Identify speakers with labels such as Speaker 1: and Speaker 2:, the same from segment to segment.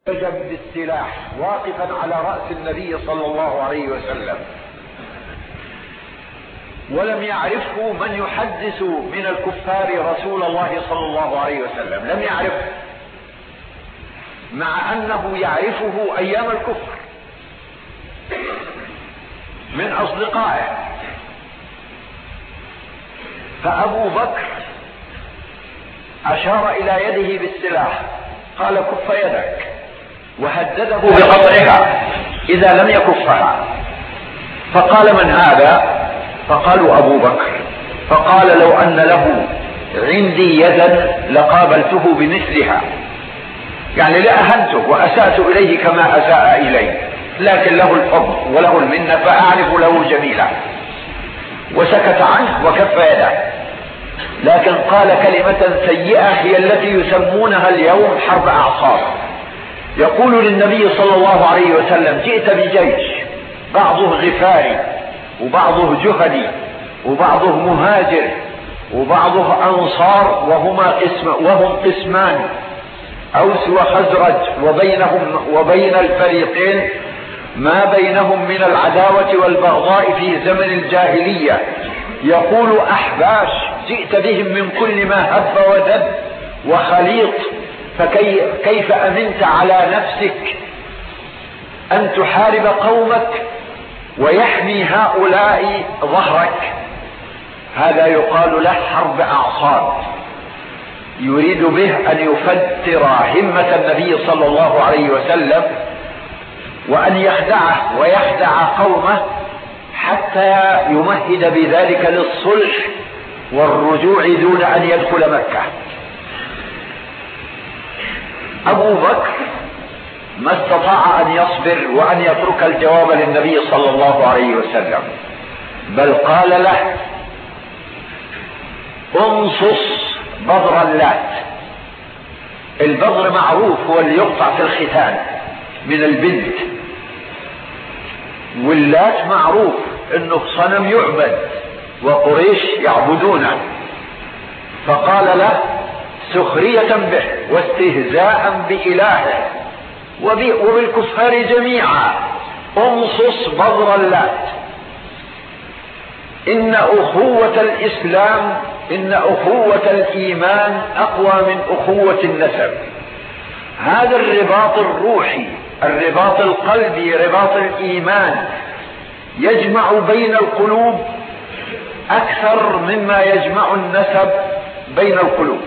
Speaker 1: بالسلاح واقفا على رأس النبي صلى الله عليه وسلم، ولم يعرفه من يحدث من الكفار رسول الله صلى الله عليه وسلم، لم يعرفه، مع أنه يعرفه أيام الكفر من أصدقائه. فأبو بكر أشار إلى يده بالسلاح، قال كف يدك، وهدده بقطعها إذا لم يكفها. فقال من هذا؟ فقالوا أبو بكر. فقال لو أن له عندي يدا لقابلته بمثلها، يعني لأهنته وأسأت إليه كما أساء إلي، لكن له الفضل وله المنة فأعرف له جميلا. وسكت عنه وكف يده، لكن قال كلمة سيئة هي التي يسمونها اليوم حرب أعصاب. يقول للنبي صلى الله عليه وسلم جئت بجيش، بعضه غفاري وبعضه جهدي وبعضه مهاجر وبعضه أنصار، وهم قسمان أوس وخزرج، وبين الفريقين ما بينهم من العداوة والبغضاء في زمن الجاهلية. يقول أحباش جئت بهم من كل ما هب ودب وخليط، فكيف أمنت على نفسك أن تحارب قومك ويحمي هؤلاء ظهرك؟ هذا يقال له حرب أعصاب، يريد به أن يفتر همة النبي صلى الله عليه وسلم، وأن يخدعه ويخدع قومه حتى يمهد بذلك للصلح والرجوع دون أن يدخل مكة. أبو بكر ما استطاع أن يصبر وأن يترك الجواب للنبي صلى الله عليه وسلم، بل قال له انصص بذر اللات. البذر معروف هو اللي يقطع في الختان من البنت، واللات معروف انه صنم يعبد وقريش يعبدونه. فقال له سخرية به واستهزاء بإلهه وبالكفار جميعا انصص بذر اللات. إن أخوة الإسلام، إن أخوة الإيمان أقوى من أخوة النسب. هذا الرباط الروحي، الرباط القلبي، رباط الإيمان يجمع بين القلوب أكثر مما يجمع النسب بين القلوب.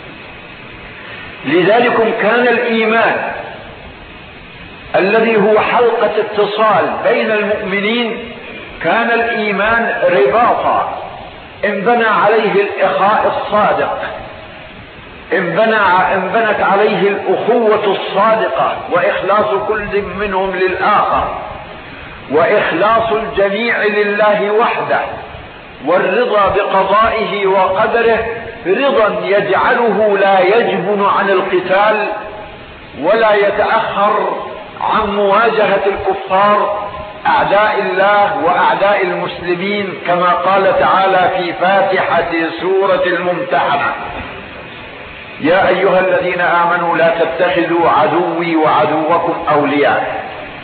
Speaker 1: لذلك كان الإيمان الذي هو حلقة اتصال بين المؤمنين، كان الإيمان رباطا إن بنى عليه الإخاء الصادق، إن بنت عليه الأخوة الصادقة وإخلاص كل منهم للآخر، وإخلاص الجميع لله وحده، والرضا بقضائه وقدره رضا يجعله لا يجبن عن القتال ولا يتأخر عن مواجهة الكفار أعداء الله وأعداء المسلمين، كما قال تعالى في فاتحة سورة الممتحنة: يا أيها الذين آمنوا لا تتخذوا عدوي وعدوكم أولياء.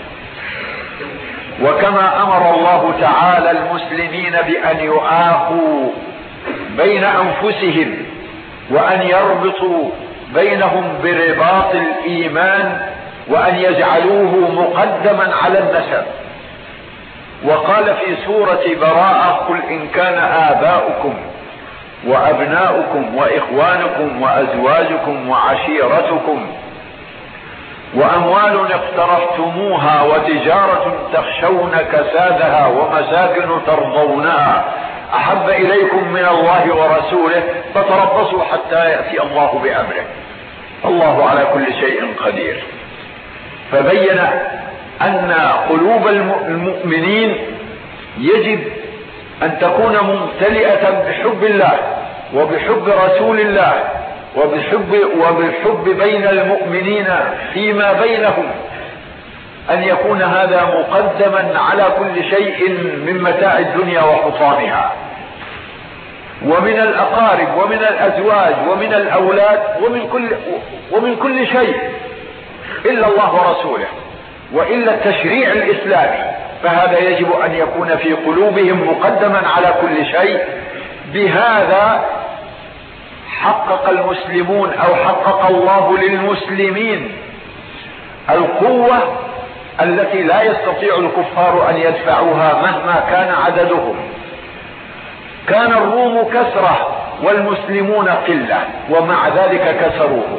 Speaker 1: وكما أمر الله تعالى المسلمين بأن يؤاخوا بين أنفسهم وأن يربطوا بينهم برباط الإيمان وأن يجعلوه مقدما على النسب. وقال في سورة براءة: قل إن كان آباؤكم وأبناؤكم وإخوانكم وأزواجكم وعشيرتكم وأموال اقترفتموها وتجارة تخشون كسادها ومساكن ترضونها أحب إليكم من الله ورسوله فتربصوا حتى يأتي الله بأمره، الله على كل شيء قدير. فبين أن قلوب المؤمنين يجب أن تكون ممتلئة بحب الله وبحب رسول الله وبالحب بين المؤمنين فيما بينهم، أن يكون هذا مقدما على كل شيء من متاع الدنيا وحطامها، ومن الأقارب ومن الأزواج ومن الأولاد ومن كل شيء. إلا الله ورسوله وإلا التشريع الإسلامي، فهذا يجب أن يكون في قلوبهم مقدما على كل شيء. بهذا حقق المسلمون أو حقق الله للمسلمين القوة التي لا يستطيع الكفار أن يدفعوها مهما كان عددهم. كان الروم كثرة والمسلمون قلة، ومع ذلك كسروه.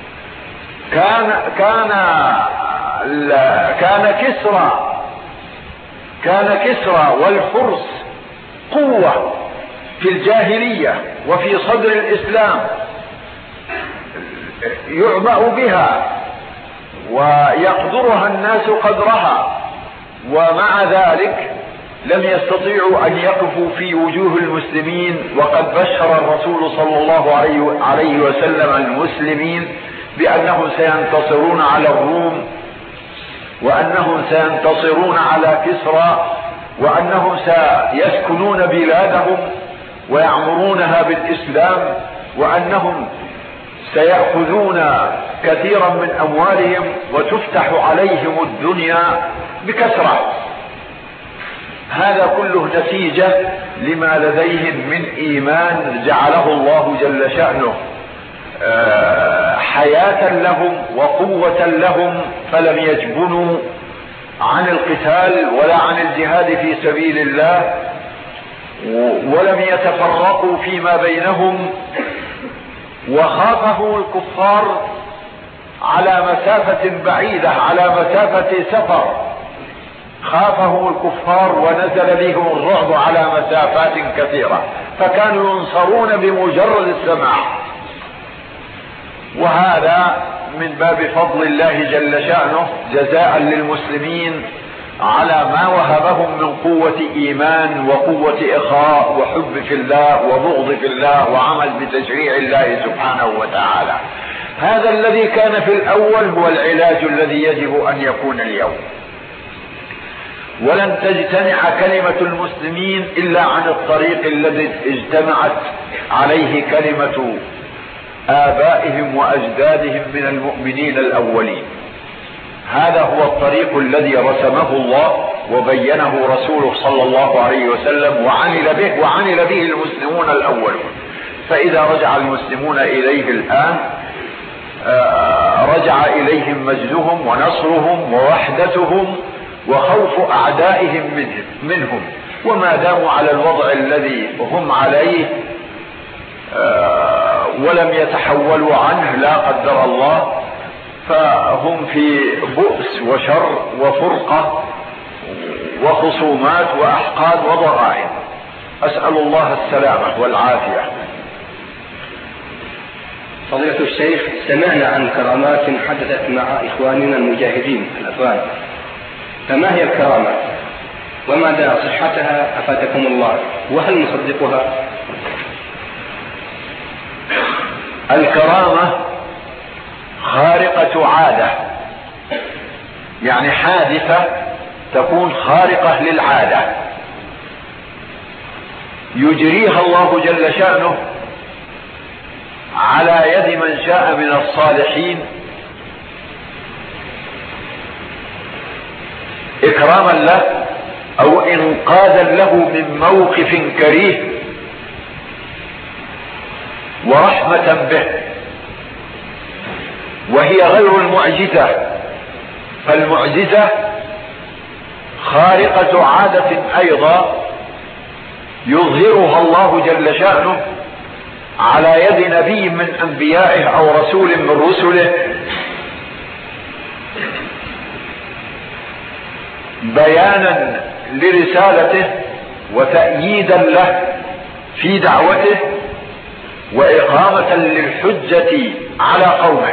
Speaker 1: كان كسرى والفرس قوة في الجاهلية وفي صدر الإسلام يعبأ بها ويقدرها الناس قدرها، ومع ذلك لم يستطيعوا أن يقفوا في وجوه المسلمين. وقد بشر الرسول صلى الله عليه وسلم المسلمين بأنهم سينتصرون على الروم، وأنهم سينتصرون على كسرى، وأنهم سيسكنون بلادهم ويعمرونها بالإسلام، وأنهم سيأخذون كثيرا من أموالهم وتفتح عليهم الدنيا بكثرة. هذا كله نتيجة لما لديهم من إيمان جعله الله جل شأنه حياة لهم وقوة لهم، فلم يجبنوا عن القتال ولا عن الجهاد في سبيل الله، ولم يتفرقوا فيما بينهم. وخافه الكفار على مسافة بعيدة، على مسافة سفر، خافه الكفار ونزل بهم الرعب على مسافات كثيرة، فكانوا ينصرون بمجرد السماع. وهذا من باب فضل الله جل شأنه جزاء للمسلمين على ما وهبهم من قوة إيمان وقوة إخاء وحب في الله وبغض في الله وعمل بتشريع الله سبحانه وتعالى. هذا الذي كان في الأول هو العلاج الذي يجب أن يكون اليوم. ولن تجتمع كلمة المسلمين إلا عن الطريق الذي اجتمعت عليه كلمة آبائهم وأجدادهم من المؤمنين الأولين. هذا هو الطريق الذي رسمه الله وبينه رسوله صلى الله عليه وسلم وعمل به المسلمون الأولون. فإذا رجع المسلمون إليه الآن رجع إليهم مجدهم ونصرهم ووحدتهم وخوف أعدائهم منهم. وما داموا على الوضع الذي هم عليه ولم يتحولوا عنه لا قدر الله، فهم في بؤس وشر وفرقة وخصومات وأحقاد وضغائن. أسأل الله السلامة والعافية.
Speaker 2: فضيلة الشيخ، سمعنا عن كرامات حدثت مع إخواننا المجاهدين الأفغان، فما هي الكرامات ومدى صحتها أفادكم الله، وهل نصدقها؟
Speaker 1: الكرامة خارقة عادة، يعني حادثة تكون خارقة للعادة يجريها الله جل شأنه على يد من شاء من الصالحين إكراما له أو إنقاذا له من موقف كريه ورحمة به. وهي غير المعجزة، فالمعجزة خارقة عادة أيضا يظهرها الله جل شأنه على يد نبي من أنبيائه أو رسول من رسله بيانا لرسالته وتأييدا له في دعوته وإقامة للحجة على قومه،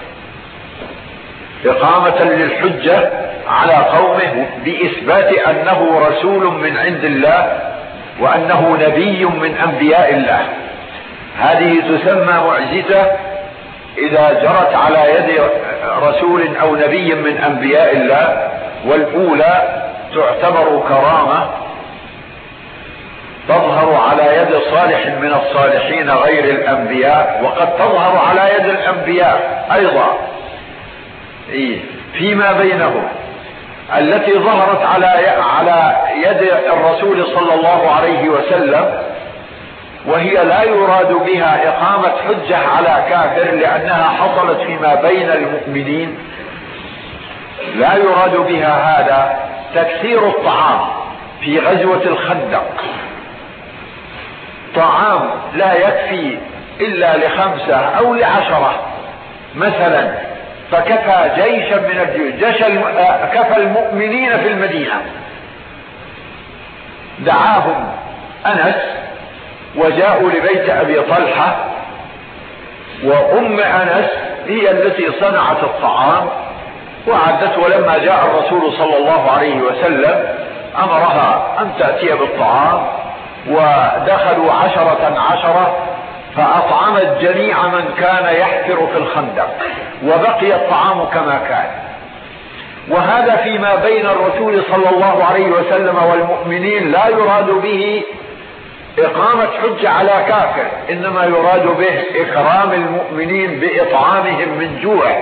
Speaker 1: إقامة للحجة على قومه بإثبات أنه رسول من عند الله وأنه نبي من أنبياء الله. هذه تسمى معجزة إذا جرت على يد رسول أو نبي من أنبياء الله، والأولى تعتبر كرامة تظهر على يد صالح من الصالحين غير الأنبياء، وقد تظهر على يد الأنبياء أيضا. فيما بينهم التي ظهرت على يد الرسول صلى الله عليه وسلم، وهي لا يراد بها إقامة حجة على كافر لأنها حصلت فيما بين المؤمنين، لا يراد بها هذا تكثير الطعام في غزوة الخندق. طعام لا يكفي إلا ل5 أو ل10 مثلا، فكفى جيشا من الجيوش، كفى المؤمنين في المدينة. دعاهم أنس وجاءوا لبيت أبي طلحة، وأم أنس هي التي صنعت الطعام وعدته، ولما جاء الرسول صلى الله عليه وسلم أمرها أن تأتي بالطعام، ودخلوا 10 فأطعمت جميع من كان يحفر في الخندق، وبقي الطعام كما كان. وهذا فيما بين الرسول صلى الله عليه وسلم والمؤمنين، لا يراد به إقامة حجة على كافر، إنما يراد به إكرام المؤمنين بإطعامهم من جوع.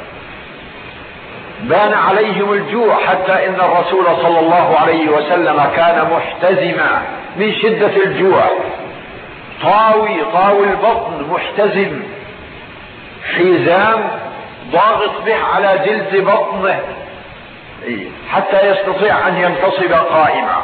Speaker 1: بان عليهم الجوع حتى إن الرسول صلى الله عليه وسلم كان محتزما من شدة الجوع، طاوي البطن، محتزم، حزام ضاغط به على جلد بطنه حتى يستطيع أن ينتصب قائما.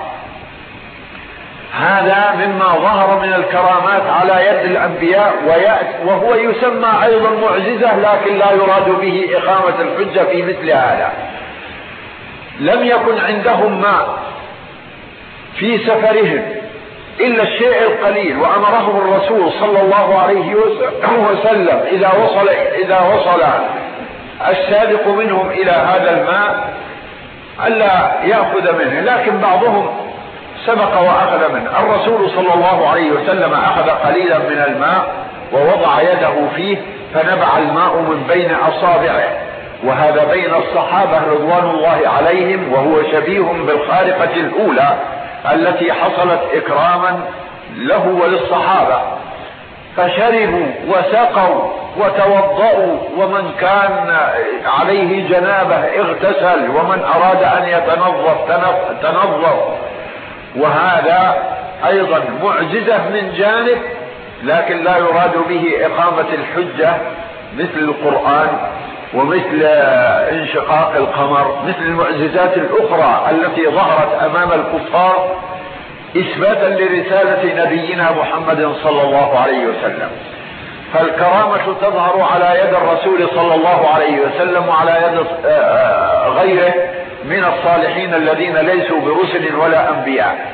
Speaker 1: هذا مما ظهر من الكرامات على يد الأنبياء، وهو يسمى أيضا معجزة، لكن لا يراد به إقامة الحجة في مثل هذا. لم يكن عندهم ماء في سفرهم إلا الشيء القليل، وأمرهم الرسول صلى الله عليه وسلم إذا وصل السابق منهم إلى هذا الماء ألا يأخذ منه، لكن بعضهم سبق وأخذ منه. الرسول صلى الله عليه وسلم أخذ قليلا من الماء ووضع يده فيه فنبع الماء من بين أصابعه، وهذا بين الصحابة رضوان الله عليهم، وهو شبيه بالخارقة الأولى التي حصلت إكراما له وللصحابة. فشربوا وسقوا وتوضأوا، ومن كان عليه جنابه اغتسل، ومن أراد أن يتنظف تنظف. وهذا أيضا معجزة من جانب، لكن لا يراد به إقامة الحجة مثل القرآن ومثل انشقاق القمر، مثل المعجزات الأخرى التي ظهرت أمام الكفار إثباتا لرسالة نبينا محمد صلى الله عليه وسلم. فالكرامة تظهر على يد الرسول صلى الله عليه وسلم وعلى يد غيره من الصالحين الذين ليسوا برسل ولا أنبياء.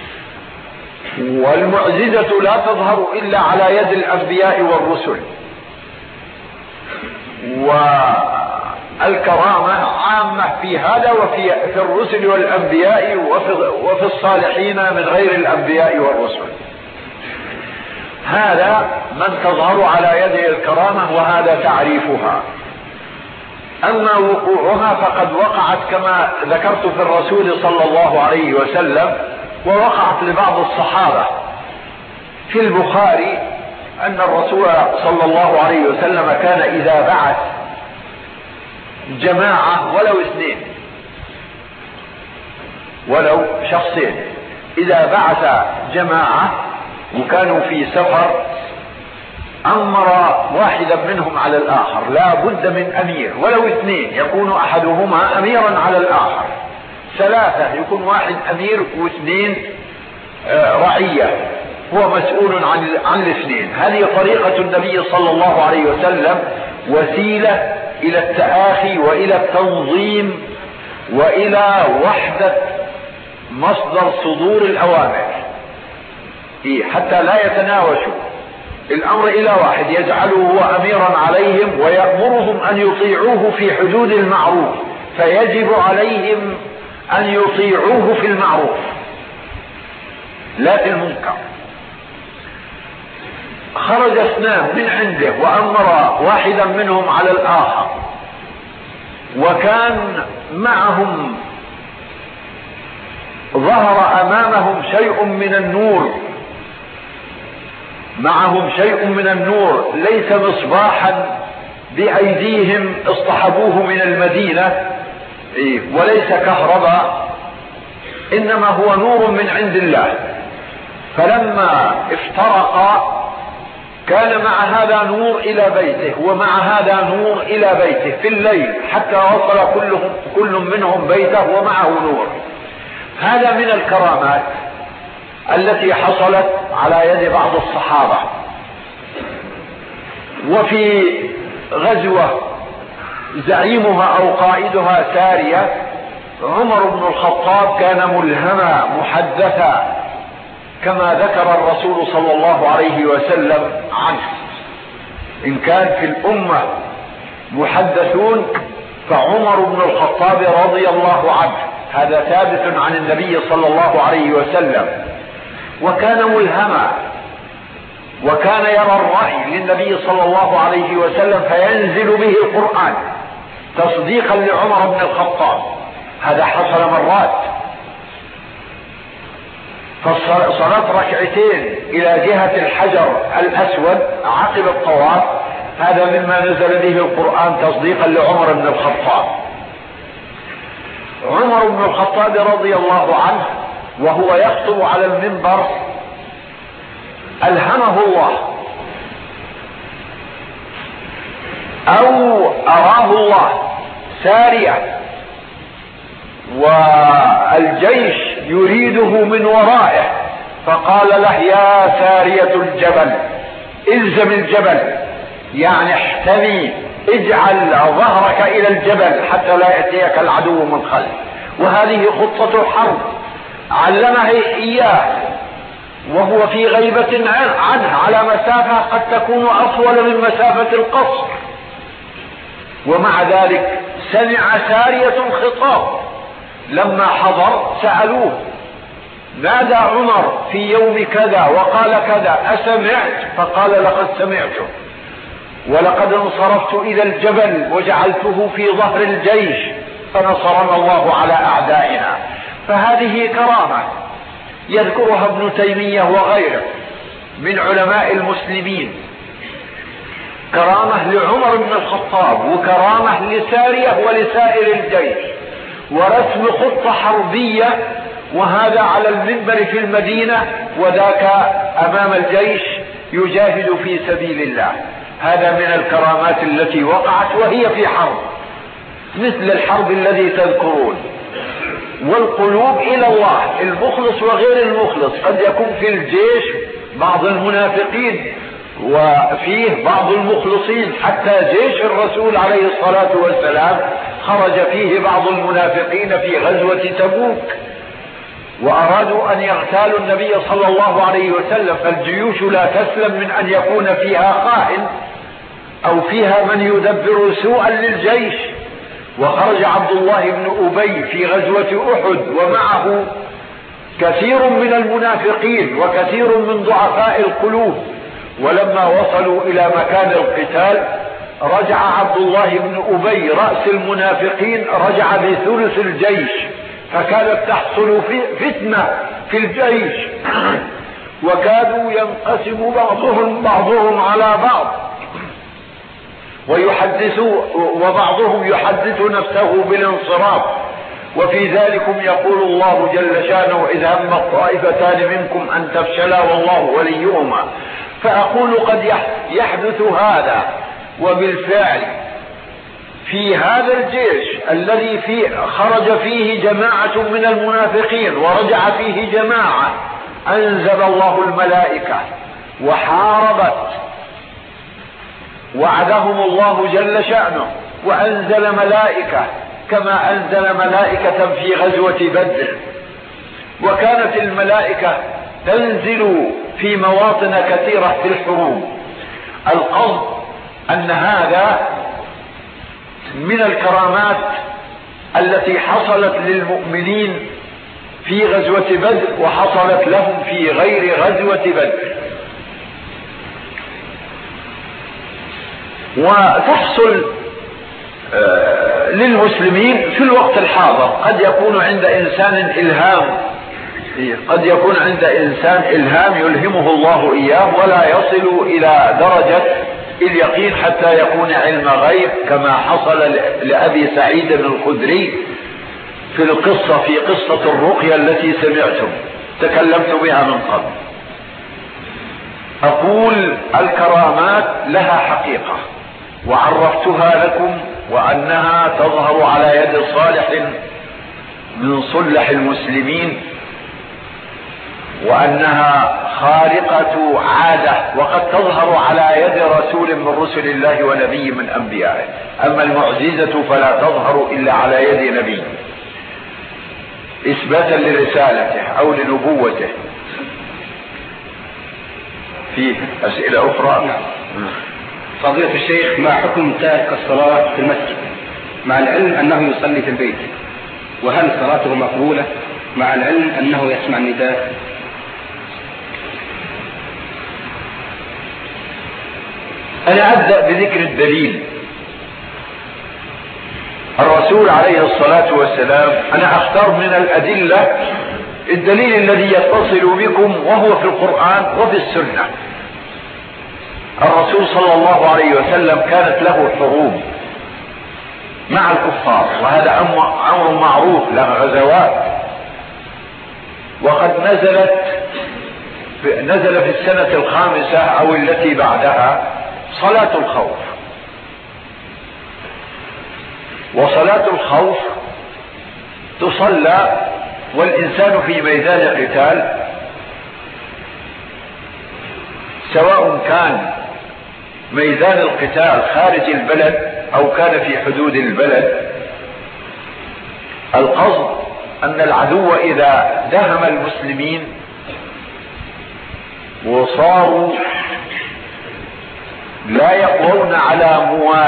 Speaker 1: والمعجزة لا تظهر إلا على يد الأنبياء والرسل. والكرامة عامة في هذا وفي الرسل والأنبياء وفي الصالحين من غير الأنبياء والرسل. هذا من تظهر على يده الكرامة، وهذا تعريفها. أما وقوعها فقد وقعت كما ذكرت في الرسول صلى الله عليه وسلم، ووقعت لبعض الصحابة. في البخاري أن الرسول صلى الله عليه وسلم كان إذا بعث جماعة ولو 2 ولو شخصين، إذا بعث جماعة وكانوا في سفر أمر واحدا منهم على الآخر، لا بد من أمير، ولو 2 يكون أحدهما أميرا على الآخر، 3 يكون واحد أمير و2 رعية هو مسؤول عن الاثنين. هذه طريقة النبي صلى الله عليه وسلم، وسيلة إلى التآخي وإلى التنظيم وإلى وحدة مصدر صدور الأوامر، حتى لا يتناوشوا الأمر إلى واحد، يجعله هو أميرا عليهم ويأمرهم أن يطيعوه في حدود المعروف، فيجب عليهم أن يطيعوه في المعروف لا في المنكر. خرج 2 من عنده وأمر واحدا منهم على الآخر، وكان معهم ظهر أمامهم شيء من النور، معهم شيء من النور ليس مصباحا بأيديهم اصطحبوه من المدينة، وليس كهرباء إنما هو نور من عند الله. فلما افترقا كان مع هذا نور إلى بيته ومع هذا نور إلى بيته في الليل، حتى وصل كل منهم بيته ومعه نور. هذا من الكرامات التي حصلت على يد بعض الصحابة. وفي غزوة زعيمها أو قائدها سارية، عمر بن الخطاب كان ملهما محدثا كما ذكر الرسول صلى الله عليه وسلم عنه. إن كان في الأمة محدثون فعمر بن الخطاب رضي الله عنه، هذا ثابت عن النبي صلى الله عليه وسلم. وكان ملهما، وكان يرى الرأي للنبي صلى الله عليه وسلم فينزل به القرآن تصديقا لعمر بن الخطاب. هذا حصل مرات. فصلاة ركعتين إلى جهة الحجر الأسود عقب الطواف، هذا مما نزل به القرآن تصديقا لعمر بن الخطاب. عمر بن الخطاب رضي الله عنه وهو يخطب على المنبر ألهمه الله أو أراه الله سارية والجيش يريده من ورائه، فقال له: يا سارية الجبل الزم الجبل، يعني احتمي، اجعل ظهرك إلى الجبل حتى لا يأتيك العدو من خلف. وهذه خطة الحرب علمها إياه وهو في غيبة عنه على مسافة قد تكون أطول من مسافة القصر، ومع ذلك سمع سارية خطاب. لما حضر سألوه: نادى عمر في يوم كذا وقال كذا، أسمعت؟ فقال: لقد سمعته، ولقد انصرفت إلى الجبل وجعلته في ظهر الجيش فنصرنا الله على أعدائنا. فهذه كرامة يذكرها ابن تيمية وغيره من علماء المسلمين، كرامة لعمر بن الخطاب وكرامة لسارية ولسائر الجيش، ورسم خطة حربية، وهذا على المنبر في المدينة وذاك أمام الجيش يجاهد في سبيل الله. هذا من الكرامات التي وقعت وهي في حرب، مثل الحرب الذي تذكرون. والقلوب إلى الله، المخلص وغير المخلص. قد يكون في الجيش بعض المنافقين وفيه بعض المخلصين، حتى جيش الرسول عليه الصلاة والسلام خرج فيه بعض المنافقين في غزوة تبوك وأرادوا أن يغتالوا النبي صلى الله عليه وسلم. فالجيوش لا تسلم من أن يكون فيها خائن أو فيها من يدبر سوءا للجيش. وخرج عبد الله بن أبي في غزوة أحد ومعه كثير من المنافقين وكثير من ضعفاء القلوب، ولما وصلوا إلى مكان القتال رجع عبد الله بن أبي رأس المنافقين، رجع بثلث الجيش، فكانت تحصل فتنة في الجيش، وكادوا ينقسم بعضهم على بعض وبعضهم يحدث نفسه بالانصراف. وفي ذلكم يقول الله جل شانه: إذ هم الطائفتان منكم أن تفشلا والله وليهما. فأقول قد يحدث هذا، وبالفعل في هذا الجيش الذي خرج فيه جماعة من المنافقين ورجع فيه جماعة، أنزل الله الملائكة وحاربت، وعدهم الله جل شأنه وأنزل ملائكة كما أنزل ملائكة في غزوة بدر. وكانت الملائكة تنزل في مواطن كثيرة في الحروب. القصد أن هذا من الكرامات التي حصلت للمؤمنين في غزوة بدر وحصلت لهم في غير غزوة بدر. وتحصل للمسلمين في الوقت الحاضر. قد يكون عند إنسان إلهام يلهمه الله إياه ولا يصل إلى درجة اليقين حتى يكون علم غيب، كما حصل لأبي سعيد الخدري في قصة الرقية التي سمعتم تكلمت بها من قبل. أقول الكرامات لها حقيقة وعرفتها لكم، وأنها تظهر على يد صالح من صلح المسلمين، وأنها خارقة عادة، وقد تظهر على يد رسول من رسل الله ونبي من أنبيائه. أما المعجزة فلا تظهر إلا على يد نبي إثباتا لرسالته أو لنبوته. في أسئلة أخرى؟
Speaker 2: فضيلة الشيخ، ما حكم تارك الصلاة في المسجد مع العلم أنه يصلي في البيت؟ وهل صلاته مقبولة مع العلم أنه يسمع النداء؟
Speaker 1: أنا أبدأ بذكر الدليل. الرسول عليه الصلاة والسلام، أنا أختار من الأدلة الدليل الذي يتصل بكم، وهو في القرآن وفي السنة. الرسول صلى الله عليه وسلم كانت له حروب مع الكفار، وهذا أمر معروف، له غزوات. وقد نزل في السنة 5 أو التي بعدها صلاة الخوف. وصلاة الخوف تصلى والإنسان في ميدان قتال، سواء كان ميدان القتال خارج البلد أو كان في حدود البلد. القصد أن العدو إذا دهم المسلمين وصاروا لا يقوون على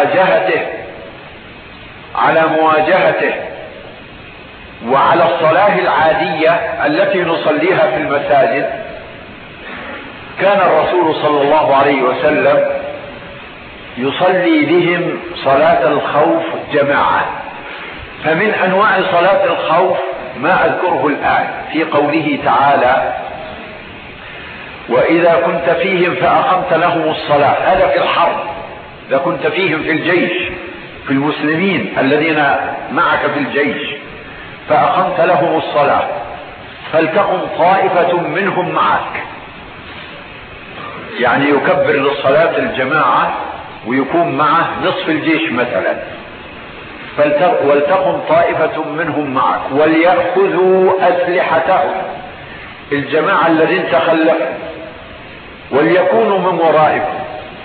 Speaker 1: مواجهته وعلى الصلاة العادية التي نصليها في المساجد، كان الرسول صلى الله عليه وسلم يصلي بهم صلاة الخوف جماعة. فمن أنواع صلاة الخوف ما أذكره الآن في قوله تعالى: وإذا كنت فيهم فأقمت لهم الصلاة. هذا في الحرب، إذا كنت فيهم في الجيش، في المسلمين الذين معك في الجيش، فأقمت لهم الصلاة فلتقم طائفة منهم معك، يعني يكبر للصلاة الجماعة ويكون معه نصف الجيش مثلا. ولتقم طائفة منهم معك وليأخذوا أسلحتهم، الجماعة الذين تخلفوا، وليكونوا من ورائكم.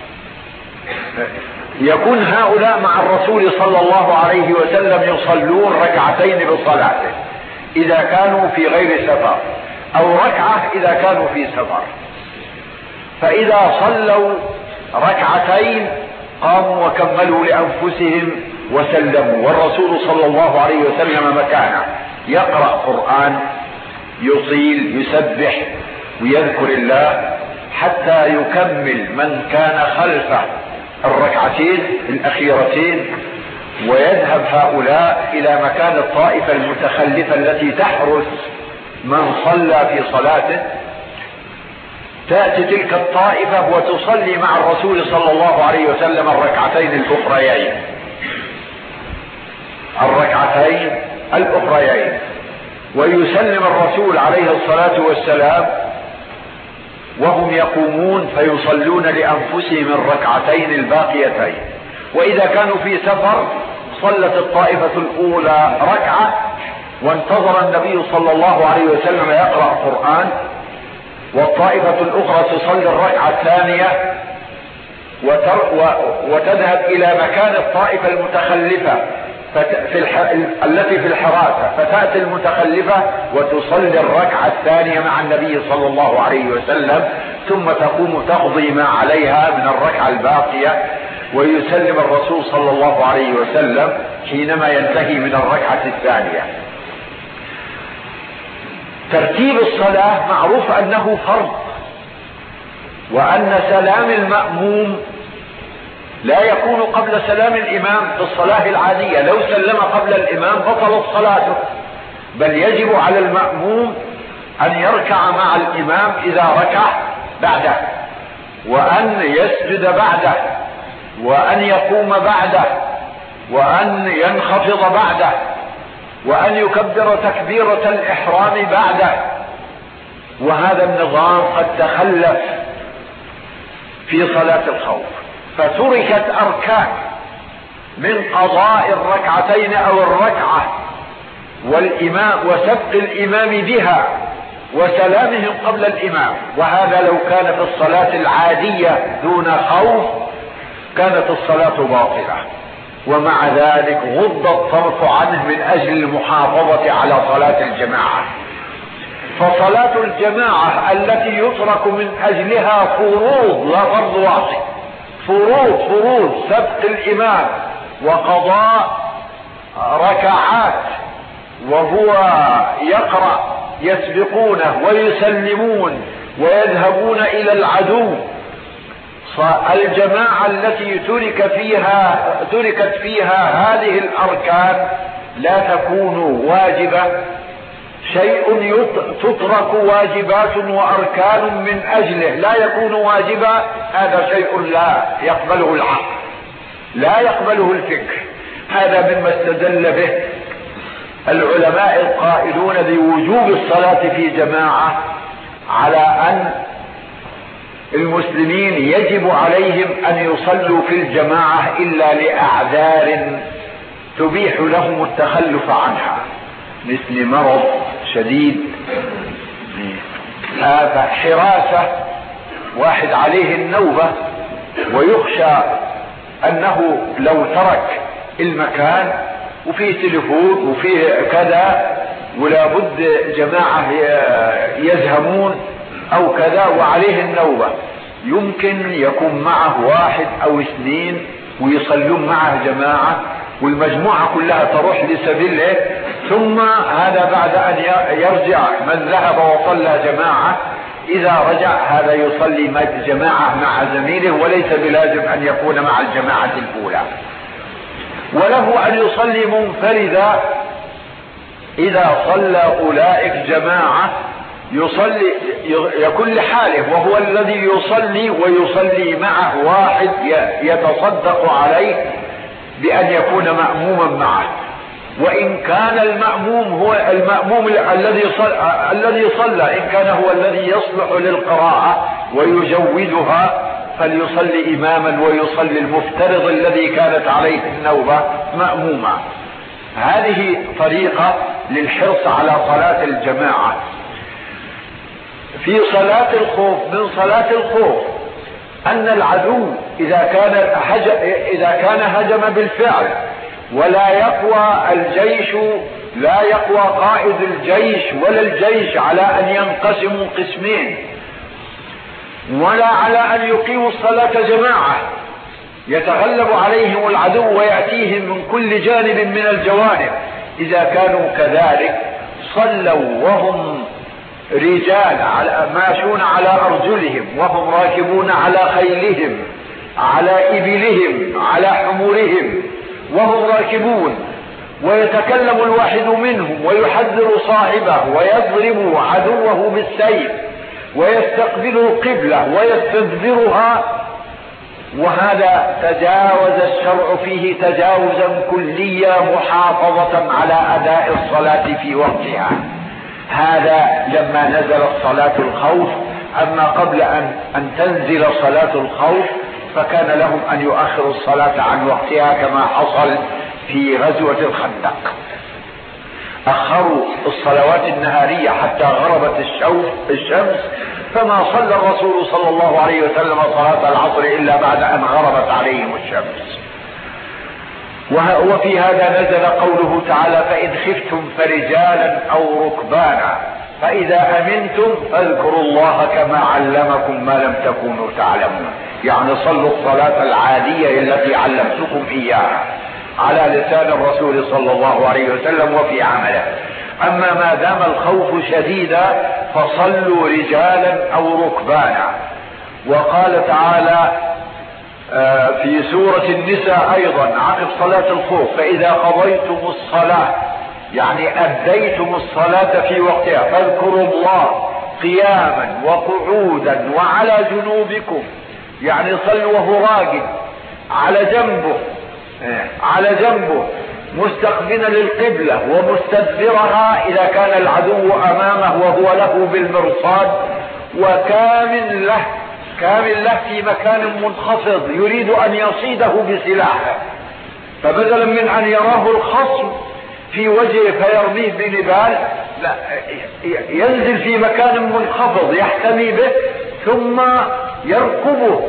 Speaker 1: يكون هؤلاء مع الرسول صلى الله عليه وسلم يصلون ركعتين بصلاته إذا كانوا في غير سفر، أو ركعة إذا كانوا في سفر. فإذا صلوا ركعتين قاموا وكملوا لأنفسهم وسلموا. والرسول صلى الله عليه وسلم مكانه يقرأ قرآن، يطيل، يسبح ويذكر الله حتى يكمل من كان خلفه الركعتين الأخيرتين، ويذهب هؤلاء إلى مكان الطائفة المتخلفة التي تحرس من صلى في صلاته. تأتي تلك الطائفة وتصلي مع الرسول صلى الله عليه وسلم الركعتين الأخريين، ويسلم الرسول عليه الصلاة والسلام وهم يقومون فيصلون لأنفسهم الركعتين الباقيتين. وإذا كانوا في سفر صلت الطائفة الأولى ركعة وانتظر النبي صلى الله عليه وسلم يقرأ القرآن، والطائفة الأخرى تصلي الركعة الثانية وتذهب إلى مكان الطائفة المتخلفة التي في الحراسة، فتأتي المتخلفة وتصلي الركعة الثانية مع النبي صلى الله عليه وسلم، ثم تقوم تقضي ما عليها من الركعة الباقية، ويسلم الرسول صلى الله عليه وسلم حينما ينتهي من الركعة الثانية. ترتيب الصلاة معروف أنه فرض، وأن سلام المأموم لا يكون قبل سلام الإمام في الصلاة العادية. لو سلم قبل الإمام بطلت صلاته، بل يجب على المأموم أن يركع مع الإمام إذا ركع بعده، وأن يسجد بعده، وأن يقوم بعده، وأن ينخفض بعده، وأن يكبر تكبيرة الإحرام بعده. وهذا النظام قد تخلف في صلاة الخوف، فتركت أركان من قضاء الركعتين أو الركعة والإمام وسبق الإمام بها وسلامهم قبل الإمام. وهذا لو كان في الصلاة العادية دون خوف كانت الصلاة باطلة، ومع ذلك غض الطرف عنه من أجل المحافظة على صلاة الجماعة. فصلاة الجماعة التي يترك من أجلها فروض لا فرض وعصي، فروض سبق الإمام وقضاء ركعات وهو يقرأ يسبقونه ويسلمون ويذهبون إلى العدو. الجماعة التي تركت فيها هذه الأركان لا تكون واجبة. شيء تترك واجبات وأركان من أجله لا يكون واجبا، هذا شيء لا يقبله العقل، لا يقبله الفكر. هذا مما استدل به العلماء القائلون بوجوب الصلاة في جماعة على أن المسلمين يجب عليهم أن يصلوا في الجماعة إلا لأعذار تبيح لهم التخلف عنها، مثل مرض شديد، حراسة، واحد عليه النوبة ويخشى أنه لو ترك المكان وفيه تليفون وفيه كذا ولا بد جماعة يذهبون أو كذا وعليه النوبة، يمكن يكون معه واحد أو اثنين ويصلون معه جماعة والمجموعة كلها تروح لسبيله، ثم هذا بعد أن يرجع من ذهب وصلى جماعة إذا رجع هذا يصلي جماعة مع زميله، وليس بلازم أن يكون مع الجماعة الأولى. وله أن يصلي منفردا إذا صلى أولئك جماعة، يصلي يكون لحاله وهو الذي يصلي ويصلي معه واحد يتصدق عليه بأن يكون مأموما معه. وإن كان المأموم هو المأموم الذي صلى، إن كان هو الذي يصلح للقراءة ويجودها فليصلي إماما ويصلي المفترض الذي كانت عليه النوبة مأموما. هذه طريقة للحرص على صلاة الجماعة. في صلاة الخوف من صلاة الخوف أن العدو إذا كان هجم بالفعل ولا يقوى الجيش، لا يقوى قائد الجيش ولا الجيش على أن ينقسموا قسمين، ولا على أن يقيموا الصلاة جماعة، يتغلب عليهم العدو ويأتيهم من كل جانب من الجوانب. إذا كانوا كذلك صلوا وهم رجال ماشون على أرجلهم وهم راكبون على خيلهم على إبلهم على حمورهم وهم راكبون، ويتكلم الواحد منهم ويحذر صاحبه ويضرب عدوه بالسيف ويستقبل القبلة ويستدبرها، وهذا تجاوز الشرع فيه تجاوزا كليا محافظة على أداء الصلاة في وقتها. هذا لما نزلت صلاة الخوف. أما قبل أن تنزل صلاة الخوف فكان لهم أن يؤخروا الصلاة عن وقتها كما حصل في غزوة الخندق، أخروا الصلوات النهارية حتى غربت الشمس، فما صلى الرسول صلى الله عليه وسلم صلاة العصر إلا بعد أن غربت عليهم الشمس. وفي هذا نزل قوله تعالى: فإن خفتم فرجالا أو ركبانا فإذا أمنتم فاذكروا الله كما علمكم ما لم تكونوا تعلمون. يعني صلوا الصلاة العادية التي علمتكم إياها على لسان الرسول صلى الله عليه وسلم وفي عمله. أما ما دام الخوف شديدا فصلوا رجالا أو ركبانا. وقال تعالى في سورة النساء أيضا عقب صلاة الخوف: فإذا قضيتم الصلاة، يعني أديتم الصلاة في وقتها، فاذكروا الله قياما وقعودا وعلى جنوبكم، يعني صلوا وهو راقد على جنبه مستقبلا للقبلة ومستدبرها إذا كان العدو أمامه وهو له بالمرصاد، وكامل له في مكان منخفض يريد أن يصيده بسلاحه، فبدلا من أن يراه الخصم في وجهه فيرميه بنبال، لا، ينزل في مكان منخفض يحتمي به ثم يركبه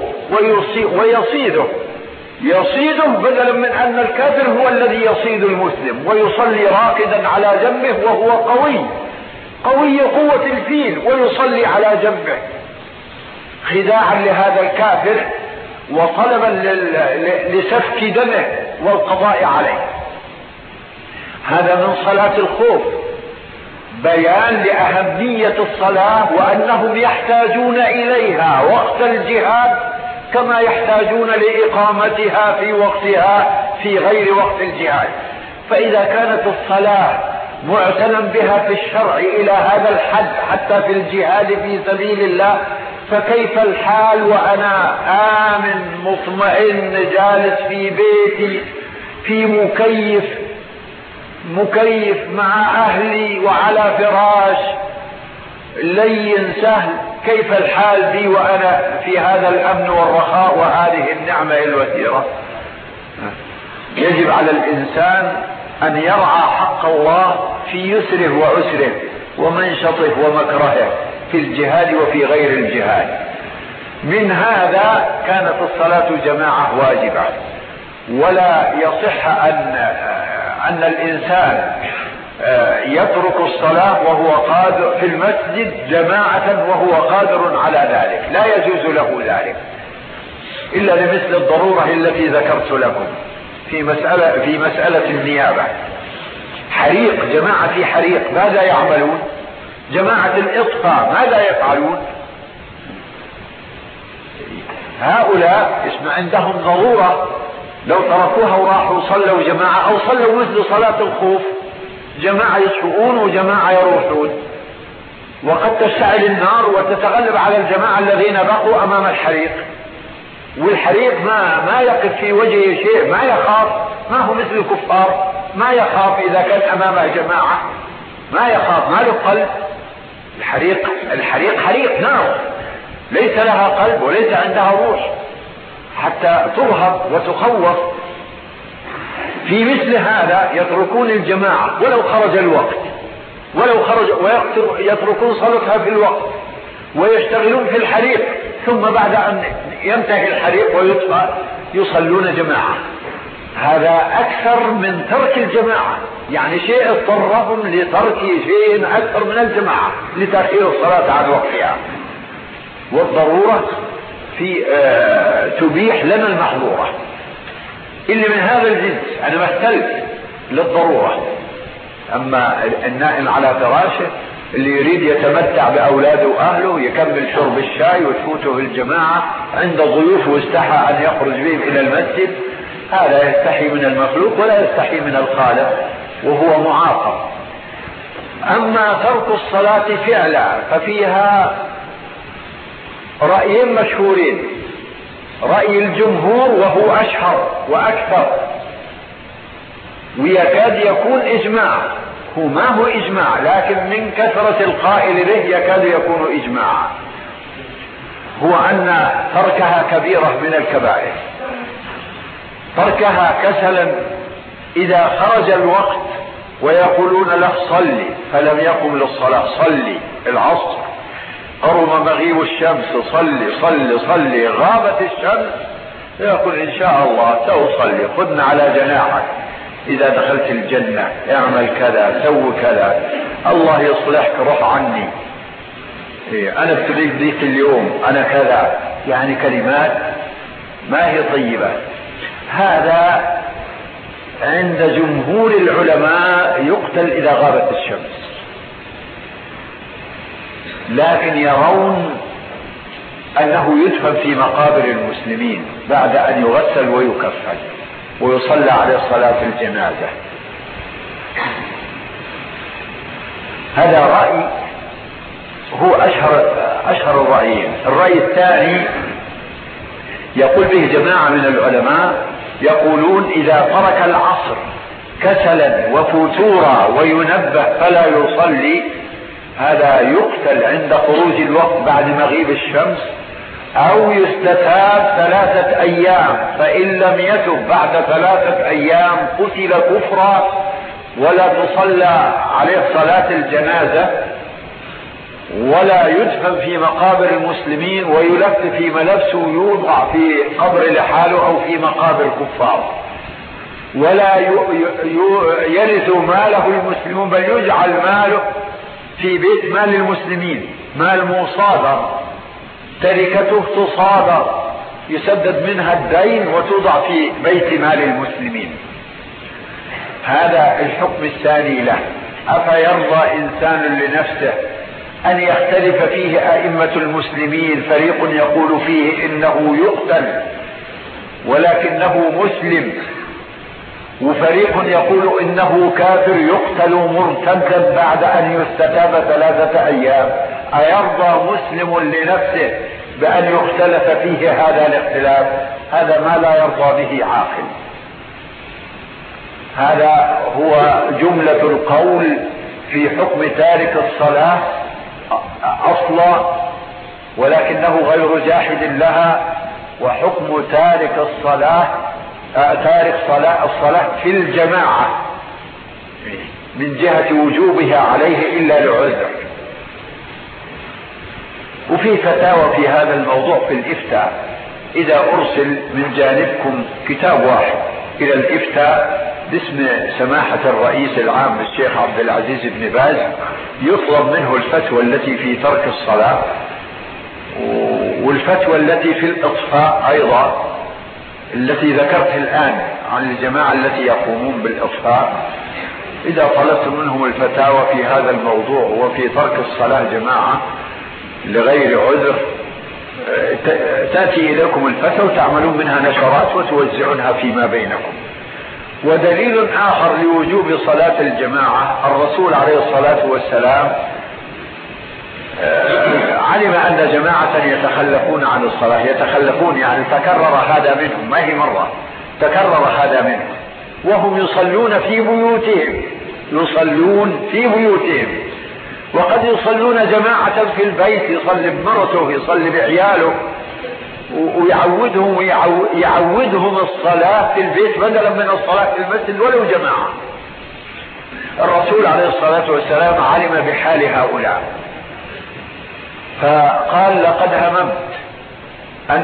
Speaker 1: ويصيده بدلا من أن الكافر هو الذي يصيد المسلم، ويصلي راكدا على جنبه وهو قوي قوة الفيل ويصلي على جنبه، خداعا لهذا الكافر وطلبا لسفك دمه والقضاء عليه. هذا من صلاة الخوف، بيان لأهمية الصلاة وأنهم يحتاجون إليها وقت الجهاد كما يحتاجون لإقامتها في وقتها في غير وقت الجهاد. فإذا كانت الصلاة معتنى بها في الشرع إلى هذا الحد حتى في الجهاد في سبيل الله، فكيف الحال وأنا آمن مطمئن جالس في بيتي في مكيف مع أهلي وعلى فراش لين سهل؟ كيف الحال بي وأنا في هذا الأمن والرخاء وهذه النعمة الوثيرة؟ يجب على الإنسان أن يرعى حق الله في يسره وعسره ومنشطه ومكرهه في الجهاد وفي غير الجهاد. من هذا كانت الصلاة جماعة واجبة، ولا يصح أن الإنسان يترك الصلاة وهو قادر في المسجد جماعة وهو قادر على ذلك، لا يجوز له ذلك إلا لمثل الضرورة التي ذكرت لكم في مسألة النيابة. حريق، جماعة في حريق، ماذا يعملون؟ جماعة الإطفاء ماذا يفعلون؟ هؤلاء عندهم ضرورة، لو تركوها وراحوا صلوا جماعة أو صلوا مثل صلاة الخوف، جماعة يصحون وجماعة يروحون، وقد تشتعل النار وتتغلب على الجماعة الذين بقوا أمام الحريق، والحريق ما يقف في وجهه شيء، ما يخاف، ما هو مثل الكفار، ما يخاف إذا كان أمامه جماعة، ما يخاف، ما له قلب. الحريق حريق نار ليس لها قلب وليس عندها روح حتى ترهب وتخوف. في مثل هذا يتركون الجماعة ولو خرج الوقت، ويتركون صلاتها في الوقت ويشتغلون في الحريق، ثم بعد أن ينتهي الحريق ويطفأ يصلون جماعة. هذا أكثر من ترك الجماعة، يعني شيء اضطرهم لترك شيء أكثر من الجماعة لتأخير الصلاة عن وقتها. والضرورة تبيح لنا المحظورة. اللي من هذا الجنس أنا مثلت للضرورة. أما النائم على فراشه اللي يريد يتمتع بأولاده وأهله يكمل شرب الشاي وتفوته الجماعة عند ضيوف واستحى أن يخرج بهم إلى المسجد، هذا يستحي من المخلوق ولا يستحي من الخالق وهو معاقب. أما ترك الصلاة فعلا ففيها رأيين مشهورين، رأي الجمهور وهو أشهر وأكثر ويكاد يكون إجماع، هو ما هو إجماع لكن من كثرة القائل به يكاد يكون إجماعا، هو أن تركها كبيرة من الكبائر، تركها كسلا إذا خرج الوقت ويقولون له صلي فلم يقم للصلاة، صلي العصر، قرب مغيب الشمس صلي صلي صلي، غابت الشمس يقول إن شاء الله سأصلي، خذنا على جناحك، إذا دخلت الجنة اعمل كذا سوي كذا، الله يصلحك روح عني، أنا ابتليت ذيك اليوم أنا كذا، يعني كلمات ما هي طيبة. هذا عند جمهور العلماء يقتل إذا غابت الشمس، لكن يرون أنه يدفن في مقابر المسلمين بعد أن يغسل ويكفن ويصلى عليه صلاة الجنازة. هذا رأي هو أشهر الرأيين. الرأي الثاني يقول به جماعة من العلماء يقولون إذا ترك العصر كسلا وفتورا وينبه فلا يصلي، هذا يقتل عند خروج الوقت بعد مغيب الشمس، أو يستتاب 3 أيام، فإن لم يتب بعد 3 أيام قتل كفرا ولا تصلى عليه صلاة الجنازة ولا يدفن في مقابر المسلمين ويلف في ملبسه ويوضع في قبر لحاله أو في مقابر الكفار، ولا يرث ماله المسلمون، بل يجعل ماله في بيت مال المسلمين، مال مصادر، تركته تصادر يسدد منها الدين وتوضع في بيت مال المسلمين. هذا الحكم الثاني له. أفيرضى إنسان لنفسه أن يختلف فيه أئمة المسلمين، فريق يقول فيه إنه يقتل ولكنه مسلم، وفريق يقول إنه كافر يقتل مرتدا بعد أن يستتاب 3 أيام؟ أيرضى مسلم لنفسه بأن يختلف فيه هذا الاختلاف؟ هذا ما لا يرضى به عاقل. هذا هو جملة القول في حكم تارك الصلاة أصلا، ولكنه غير جاحد لها. وحكم تارك الصلاة الصلاة في الجماعة من جهة وجوبها عليه إلا لعذر. وفي فتاوى في هذا الموضوع في الإفتاء. إذا أرسل من جانبكم كتاب واحد إلى الإفتاء باسم سماحة الرئيس العام الشيخ عبد العزيز بن باز، يطلب منه الفتوى التي في ترك الصلاة والفتوى التي في الإطفاء أيضا التي ذكرت الآن عن الجماعة التي يقومون بالإطفاء، إذا طلبت منهم الفتاوى في هذا الموضوع وفي ترك الصلاة جماعة لغير عذر، تأتي إليكم الفتوى وتعملون منها نشرات وتوزعونها فيما بينكم. ودليل آخر لوجوب صلاة الجماعة، الرسول عليه الصلاة والسلام علم أن جماعة يتخلفون عن الصلاة، يتخلفون يعني تكرر هذا منهم، ما هي مرة، تكرر هذا منهم، وهم يصلون في بيوتهم، يصلون في بيوتهم، وقد يصلون جماعة في البيت، يصلي بمرته يصلي بعياله ويعودهم الصلاة في البيت بدلا من الصلاة في المسجد ولو جماعة. الرسول عليه الصلاة والسلام علم بحال هؤلاء فقال: لقد هممت أن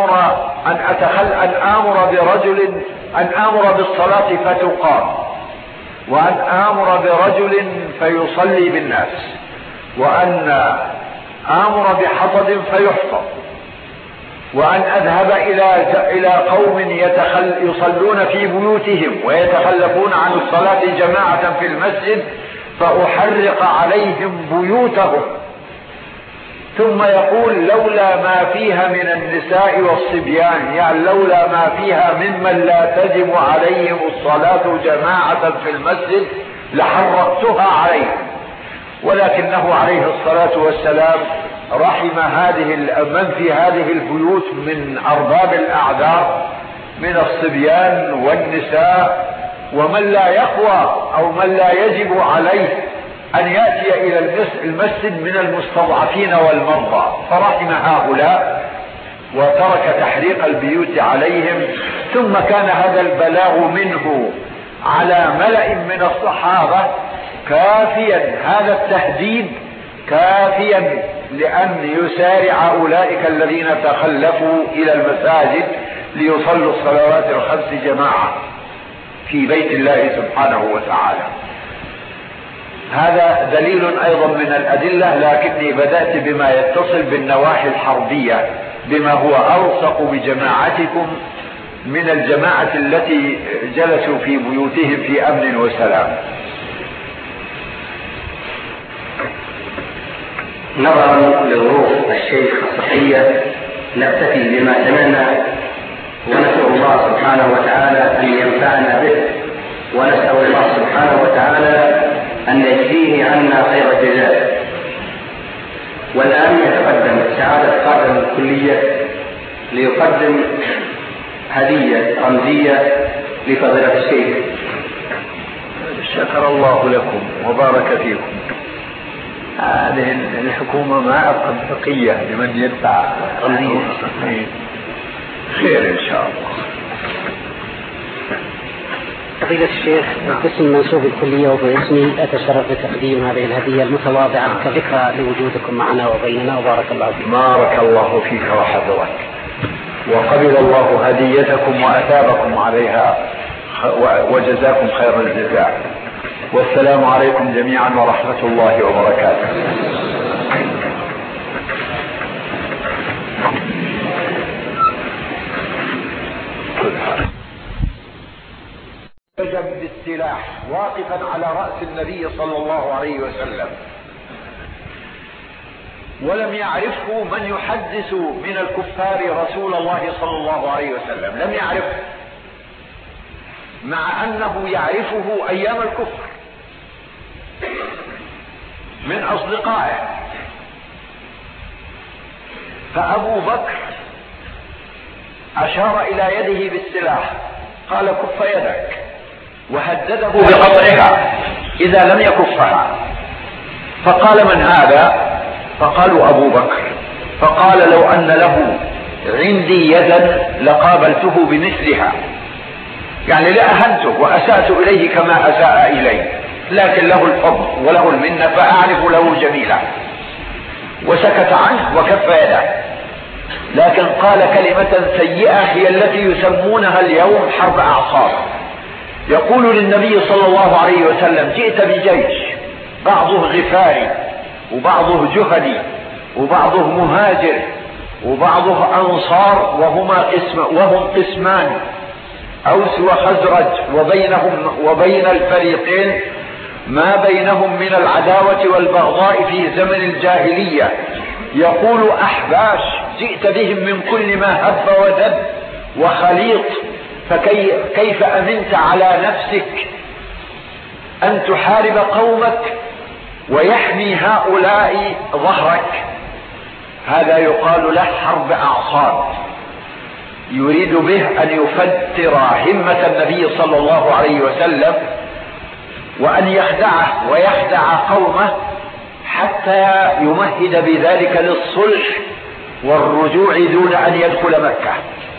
Speaker 1: آمر بالصلاة فتقام، وأن آمر برجل فيصلي بالناس، وأن آمر بحطب فيحطب، وأن أذهب إلى قوم يصلون في بيوتهم ويتخلفون عن الصلاة جماعة في المسجد فأحرق عليهم بيوتهم. ثم يقول: لولا ما فيها من النساء والصبيان، يعني لولا ما فيها ممن لا تجب عليهم الصلاة جماعة في المسجد لحرقتها عليهم. ولكنه عليه الصلاة والسلام رحم من في هذه البيوت من أرباب الأعذار من الصبيان والنساء، ومن لا يقوى أو من لا يجب عليه أن يأتي إلى المسجد من المستضعفين والمرضى، فرحم هؤلاء وترك تحريق البيوت عليهم. ثم كان هذا البلاغ منه على ملأ من الصحابة كافيا، هذا التهديد كافيا لأن يسارع أولئك الذين تخلفوا إلى المساجد ليصلوا الصلوات الخمس جماعة في بيت الله سبحانه وتعالى. هذا دليل أيضا من الأدلة، لكني بدأت بما يتصل بالنواحي الحربية، بما هو ألصق بجماعتكم من الجماعة التي جلسوا في بيوتهم في أمن وسلام.
Speaker 2: نظرا لظروف الشيخ الصحية نكتفي بما سمعنا، ونسأل الله سبحانه وتعالى أن ينفعنا به، ونسأل الله سبحانه وتعالى أن يجزيه عنا خير الجزاء. والآن يتقدم سعادة قائد الكلية ليقدم هدية رمزية لفضيلة الشيخ.
Speaker 1: شكر الله لكم وبارك فيكم. هذه الحكومة ما أبقى بقية لمن يدفع رمزية. خير إن شاء الله.
Speaker 3: فضيلة الشيخ، باسم منسوب الكلية وباسمي أتشرف بتقديم هذه الهدية المتواضعة كذكرى لوجودكم معنا وبيننا، وبارك الله فيك.
Speaker 1: بارك الله فيك وحفظك، وقبل الله هديتكم وأثابكم عليها وجزاكم خير الجزاء. والسلام عليكم جميعا ورحمة الله وبركاته. بالسلاح واقفا على رأس النبي صلى الله عليه وسلم، ولم يعرفه من يحدث من الكفار رسول الله صلى الله عليه وسلم، لم يعرفه، مع أنه يعرفه أيام الكفر من أصدقائه. فأبو بكر أشار إلى يده بالسلاح، قال كف يدك، وهدده بقطعها إذا لم يكفها. فقال من هذا؟ فقالوا أبو بكر. فقال لو أن له عندي يدا لقابلته بمثلها، يعني لأهنته وأسأت إليه كما أساء إلي، لكن له الفضل وله المنة فأعرف له جميلا. وسكت عنه وكف يده، لكن قال كلمة سيئة هي التي يسمونها اليوم حرب أعصاب. يقول للنبي صلى الله عليه وسلم جئت بجيش، بعضه غفاري وبعضه جهدي وبعضه مهاجر وبعضه أنصار، وهم قسمان أوس وخزرج، وبينهم وبين الفريقين ما بينهم من العداوة والبغضاء في زمن الجاهلية. يقول أحباش جئت بهم من كل ما هب ودب وخليط، فكيف أمنت على نفسك أن تحارب قومك ويحمي هؤلاء ظهرك؟ هذا يقال له حرب أعصاب، يريد به أن يفتر همة النبي صلى الله عليه وسلم، وأن يخدعه ويخدع قومه حتى يمهد بذلك للصلح والرجوع دون أن يدخل مكة.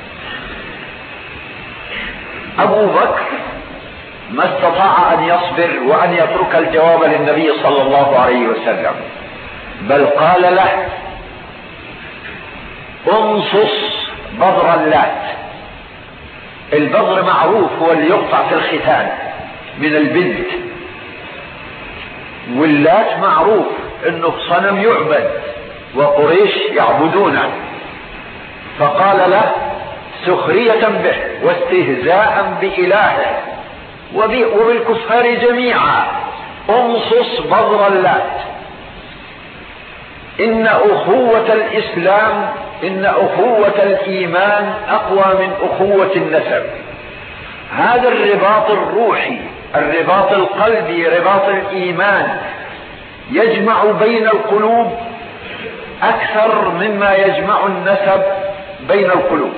Speaker 1: أبو بكر ما استطاع أن يصبر وأن يترك الجواب للنبي صلى الله عليه وسلم، بل قال له انصص بذر اللات. البذر معروف هو اللي يقطع في الختان من البنت، واللات معروف انه صنم يعبد وقريش يعبدونه. فقال له سخرية به واستهزاء بإلهه وبالكفار جميعا انصص بذر اللات. إن أخوة الإسلام، إن أخوة الإيمان أقوى من أخوة النسب. هذا الرباط الروحي، الرباط القلبي، رباط الإيمان يجمع بين القلوب أكثر مما يجمع النسب بين القلوب.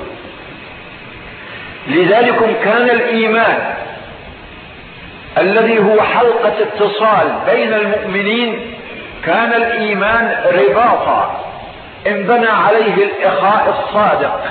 Speaker 1: لذلك كان الإيمان الذي هو حلقة اتصال بين المؤمنين، كان الإيمان رباطا انبنى عليه الإخاء الصادق،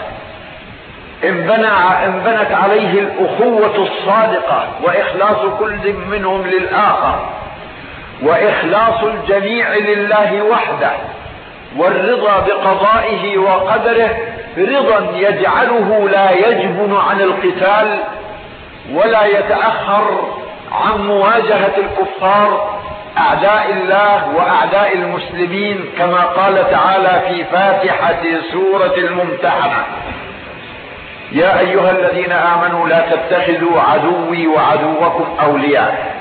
Speaker 1: انبنت عليه الأخوة الصادقة، وإخلاص كل منهم للآخر، وإخلاص الجميع لله وحده، والرضا بقضائه وقدره رضا يجعله لا يجبن عن القتال ولا يتأخر عن مواجهة الكفار أعداء الله وأعداء المسلمين، كما قال تعالى في فاتحة سورة الممتحنة: يا أيها الذين آمنوا لا تتخذوا عدوي وعدوكم أولياء.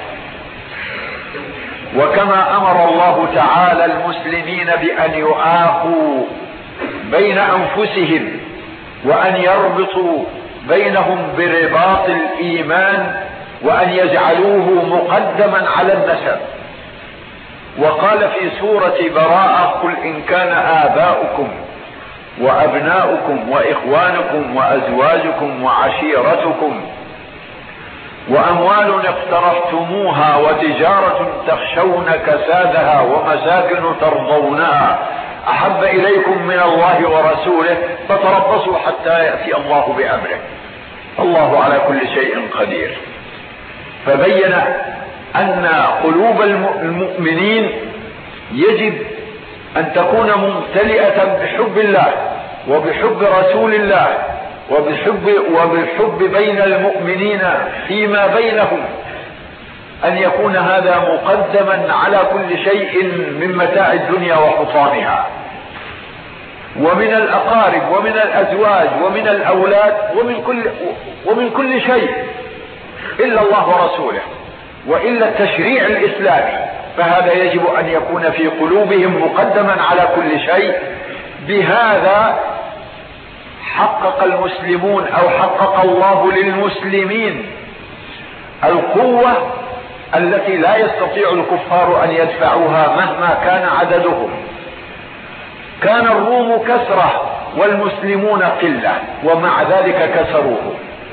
Speaker 1: وكما أمر الله تعالى المسلمين بأن يؤاخوا بين أنفسهم وأن يربطوا بينهم برباط الإيمان وأن يجعلوه مقدما على النسب. وقال في سورة براءة: قل إن كان آباؤكم وأبناؤكم وإخوانكم وأزواجكم وعشيرتكم وأموال اقترفتموها وتجارة تخشون كسادها ومساكن ترضونها أحب إليكم من الله ورسوله فتربصوا حتى يأتي الله بأمره الله على كل شيء قدير. فبين أن قلوب المؤمنين يجب أن تكون ممتلئة بحب الله وبحب رسول الله وبالحب بين المؤمنين فيما بينهم، أن يكون هذا مقدما على كل شيء من متاع الدنيا وحطامها، ومن الأقارب ومن الأزواج ومن الأولاد ومن كل شيء إلا الله ورسوله وإلا التشريع الإسلامي، فهذا يجب أن يكون في قلوبهم مقدما على كل شيء. بهذا حقق المسلمون أو حقق الله للمسلمين القوة التي لا يستطيع الكفار أن يدفعوها مهما كان عددهم. كان الروم كثرة والمسلمون قلة ومع ذلك كسروه.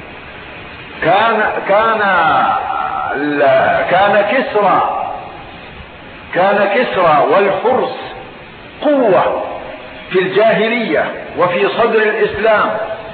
Speaker 1: كان كسرى والفرس قوة في الجاهلية وفي صدر الإسلام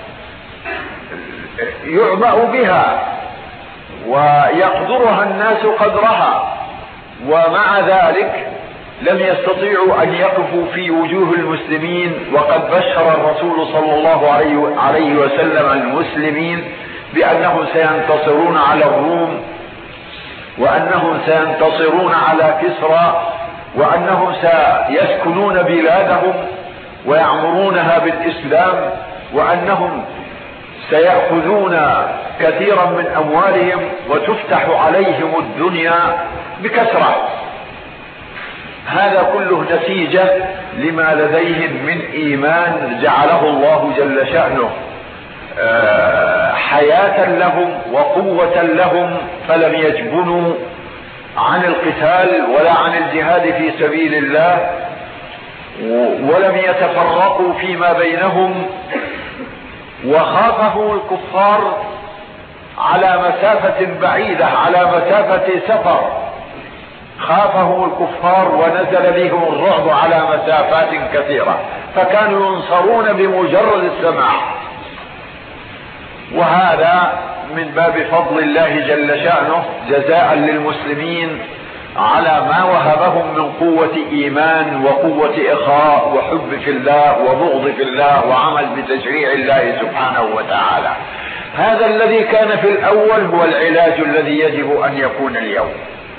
Speaker 1: يعبأ بها ويقدرها الناس قدرها، ومع ذلك لم يستطيعوا أن يقفوا في وجوه المسلمين، وقد بشر الرسول صلى الله عليه وسلم المسلمين بأنهم سينتصرون على الروم وأنهم سينتصرون على كسرى وأنهم سيسكنون بلادهم ويعمرونها بالإسلام وأنهم سيأخذون كثيرا من أموالهم وتفتح عليهم الدنيا بكثرة. هذا كله نتيجة لما لديهم من إيمان جعله الله جل شأنه حياة لهم وقوة لهم، فلم يجبنوا عن القتال ولا عن الجهاد في سبيل الله، ولم يتفرقوا فيما بينهم. وخافه الكفار على مسافة بعيدة، على مسافة سفر، خافه الكفار ونزل بهم الرعب على مسافات كثيرة، فكانوا ينصرون بمجرد السماع. وهذا من باب فضل الله جل شأنه جزاء للمسلمين على ما وهبهم من قوة إيمان وقوة إخاء وحب في الله وبغض في الله وعمل بتشريع الله سبحانه وتعالى. هذا الذي كان في الأول هو العلاج الذي يجب أن يكون اليوم.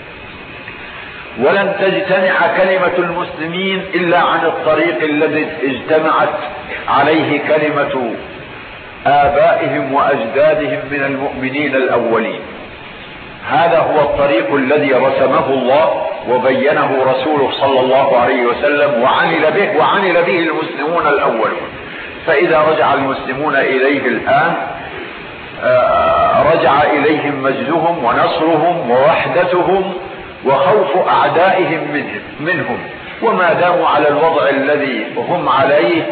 Speaker 1: ولن تجتمع كلمة المسلمين إلا عن الطريق الذي اجتمعت عليه كلمة آبائهم وأجدادهم من المؤمنين الأولين. هذا هو الطريق الذي رسمه الله وبينه رسوله صلى الله عليه وسلم وعمل به المسلمون الأولون. فإذا رجع المسلمون إليه الآن رجع إليهم مجدهم ونصرهم ووحدتهم وخوف أعدائهم منهم، وما داموا على الوضع الذي هم عليه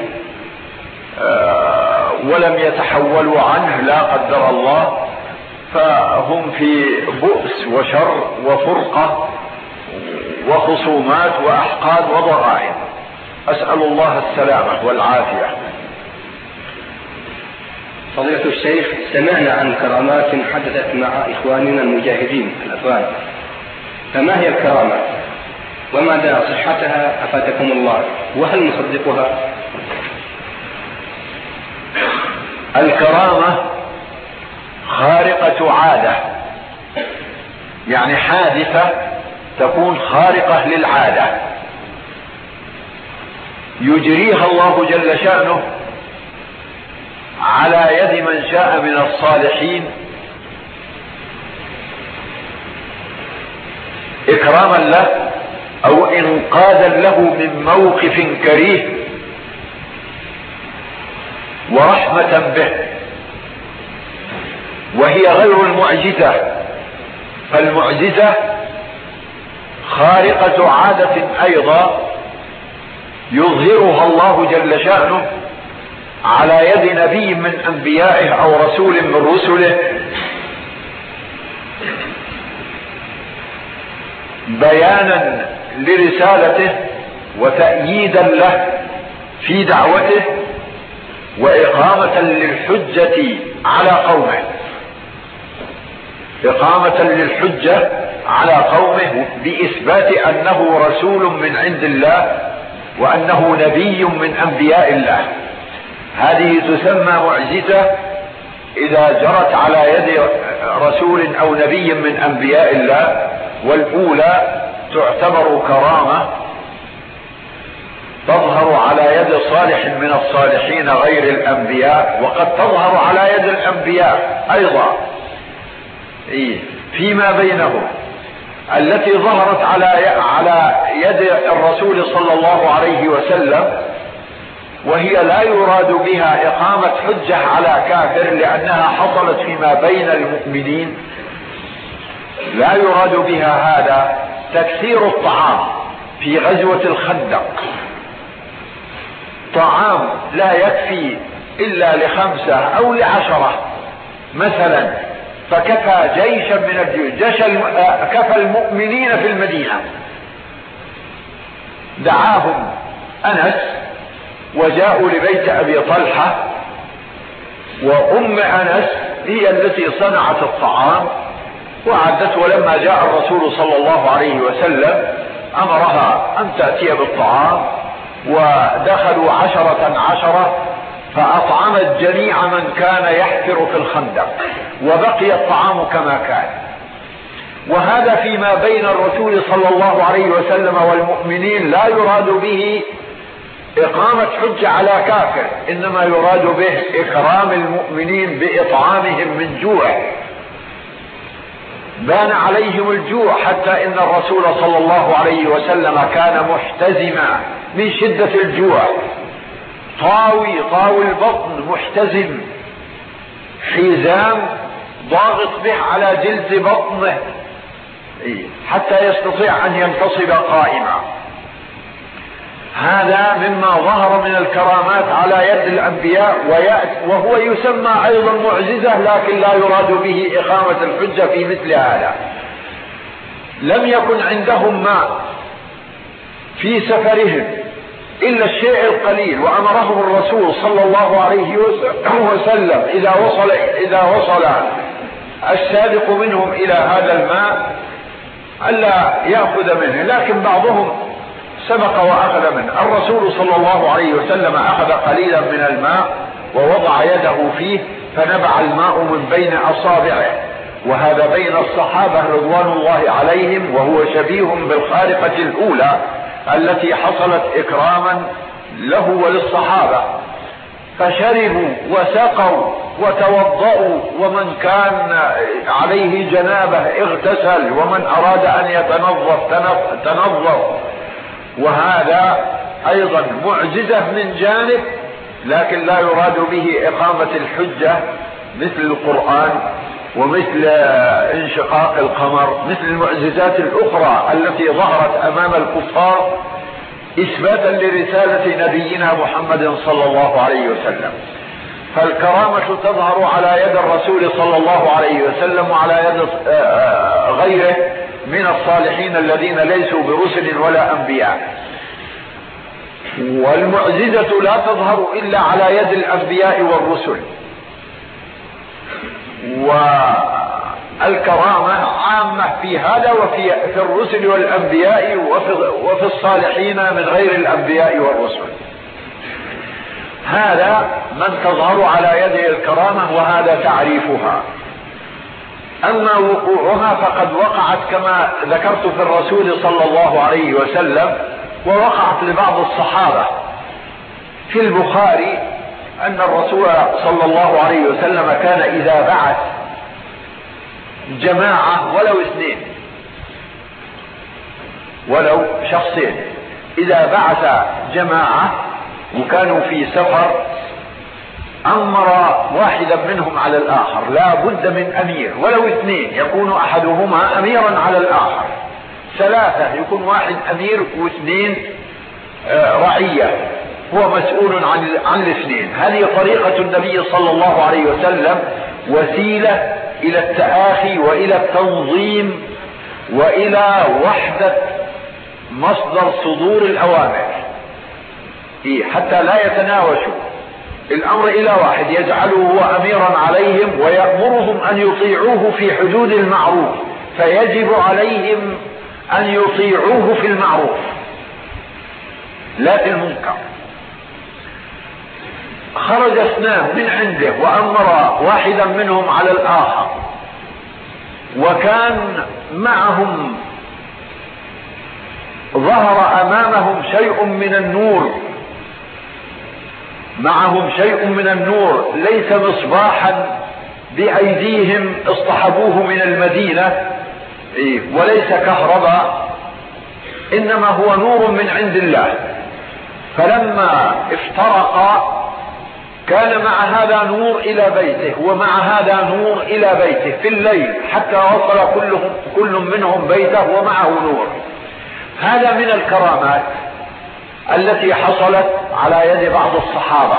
Speaker 1: ولم يتحولوا عنه لا قدر الله، فهم في بؤس وشر وفرقة وخصومات وأحقاد وضغائن. أسأل الله السلامة والعافية.
Speaker 2: فضيلة الشيخ، سمعنا عن كرامات حدثت مع إخواننا المجاهدين الأفغان، فما هي الكرامات ومدى صحتها أفادكم الله، وهل نصدقها؟
Speaker 1: الكرامة خارقة عادة، يعني حادثة تكون خارقة للعادة يجريها الله جل شأنه على يد من شاء من الصالحين إكراما له أو إنقاذا له من موقف كريه ورحمة به، وهي غير المعجزة. فالمعجزة خارقة عادة أيضا يظهرها الله جل شأنه على يد نبي من أنبيائه أو رسول من رسله بيانا لرسالته وتأييدا له في دعوته وإقامة للحجة على قومه، إقامة للحجة على قومه بإثبات أنه رسول من عند الله وأنه نبي من أنبياء الله. هذه تسمى معجزة إذا جرت على يد رسول أو نبي من أنبياء الله، والأولى تعتبر كرامة تظهر على يد صالح من الصالحين غير الأنبياء، وقد تظهر على يد الأنبياء أيضا فيما بينهم، التي ظهرت على يد الرسول صلى الله عليه وسلم، وهي لا يراد بها إقامة حجة على كافر لأنها حصلت فيما بين المؤمنين، لا يراد بها هذا. تكثير الطعام في غزوة الخندق، طعام لا يكفي إلا ل5 أو ل10 مثلا، فكفى جيشا من الجيوش، كفى المؤمنين في المدينة. دعاهم أنس وجاءوا لبيت أبي طلحة، وأم أنس هي التي صنعت الطعام وعدت، ولما جاء الرسول صلى الله عليه وسلم أمرها أن تأتي بالطعام، ودخلوا 10 فأطعمت جميع من كان يحفر في الخندق، وبقي الطعام كما كان. وهذا فيما بين الرسول صلى الله عليه وسلم والمؤمنين، لا يراد به إقامة حجة على كافر، إنما يراد به إكرام المؤمنين بإطعامهم من جوع، بان عليهم الجوع، حتى إن الرسول صلى الله عليه وسلم كان محتزما من شدة الجوع، طاوي البطن، محتزم، حزام ضاغط به على جلد بطنه حتى يستطيع أن ينتصب قائما. هذا مما ظهر من الكرامات على يد الأنبياء، وهو يسمى أيضا معجزة، لكن لا يراد به إقامة الحجة في مثل هذا. لم يكن عندهم ماء في سفرهم إلا الشيء القليل، وأمرهم الرسول صلى الله عليه وسلم إذا وصل السابق منهم إلى هذا الماء ألا يأخذ منه، لكن بعضهم سبق وأخذ منه. الرسول صلى الله عليه وسلم أخذ قليلا من الماء ووضع يده فيه، فنبع الماء من بين أصابعه، وهذا بين الصحابة رضوان الله عليهم، وهو شبيه بالخارقة الأولى التي حصلت إكراما له وللصحابة. فشربوا وسقوا وتوضأوا، ومن كان عليه جنابه اغتسل، ومن أراد أن يتنظف تنظف. وهذا أيضا معجزة من جانب، لكن لا يراد به إقامة الحجة مثل القرآن ومثل انشقاق القمر، مثل المعجزات الأخرى التي ظهرت أمام الكفار إثباتا لرسالة نبينا محمد صلى الله عليه وسلم. فالكرامة تظهر على يد الرسول صلى الله عليه وسلم وعلى يد غيره من الصالحين الذين ليسوا برسل ولا أنبياء. والمعجزة لا تظهر إلا على يد الأنبياء والرسل. والكرامة عامة في هذا وفي الرسل والأنبياء وفي الصالحين من غير الأنبياء والرسل. هذا من تظهر على يده الكرامة، وهذا تعريفها. أما وقوعها فقد وقعت كما ذكرت في الرسول صلى الله عليه وسلم، ووقعت لبعض الصحابة. في البخاري أن الرسول صلى الله عليه وسلم كان إذا بعث جماعة ولو 2 ولو شخصين، إذا بعث جماعة وكانوا في سفر أمر واحدا منهم على الآخر، لا بد من أمير، ولو 2 يكون أحدهما أميرا على الآخر، 3 يكون واحد أمير و2 رعية. هو مسؤول عن الاثنين. هذه طريقة النبي صلى الله عليه وسلم، وسيلة إلى التآخي وإلى التنظيم وإلى وحدة مصدر صدور الأوامر، حتى لا يتناوشوا الأمر إلى واحد يجعله هو أميرا عليهم ويأمرهم أن يطيعوه في حدود المعروف، فيجب عليهم أن يطيعوه في المعروف لا في المنكر. خرج اثنان من عنده وأمر واحدا منهم على الآخر، وكان معهم ظهر أمامهم شيء من النور، معهم شيء من النور ليس مصباحا بأيديهم اصطحبوه من المدينة، وليس كهرباء، إنما هو نور من عند الله. فلما افترقا كان مع هذا نور إلى بيته ومع هذا نور إلى بيته في الليل، حتى وصل كل منهم بيته ومعه نور. هذا من الكرامات التي حصلت على يد بعض الصحابة.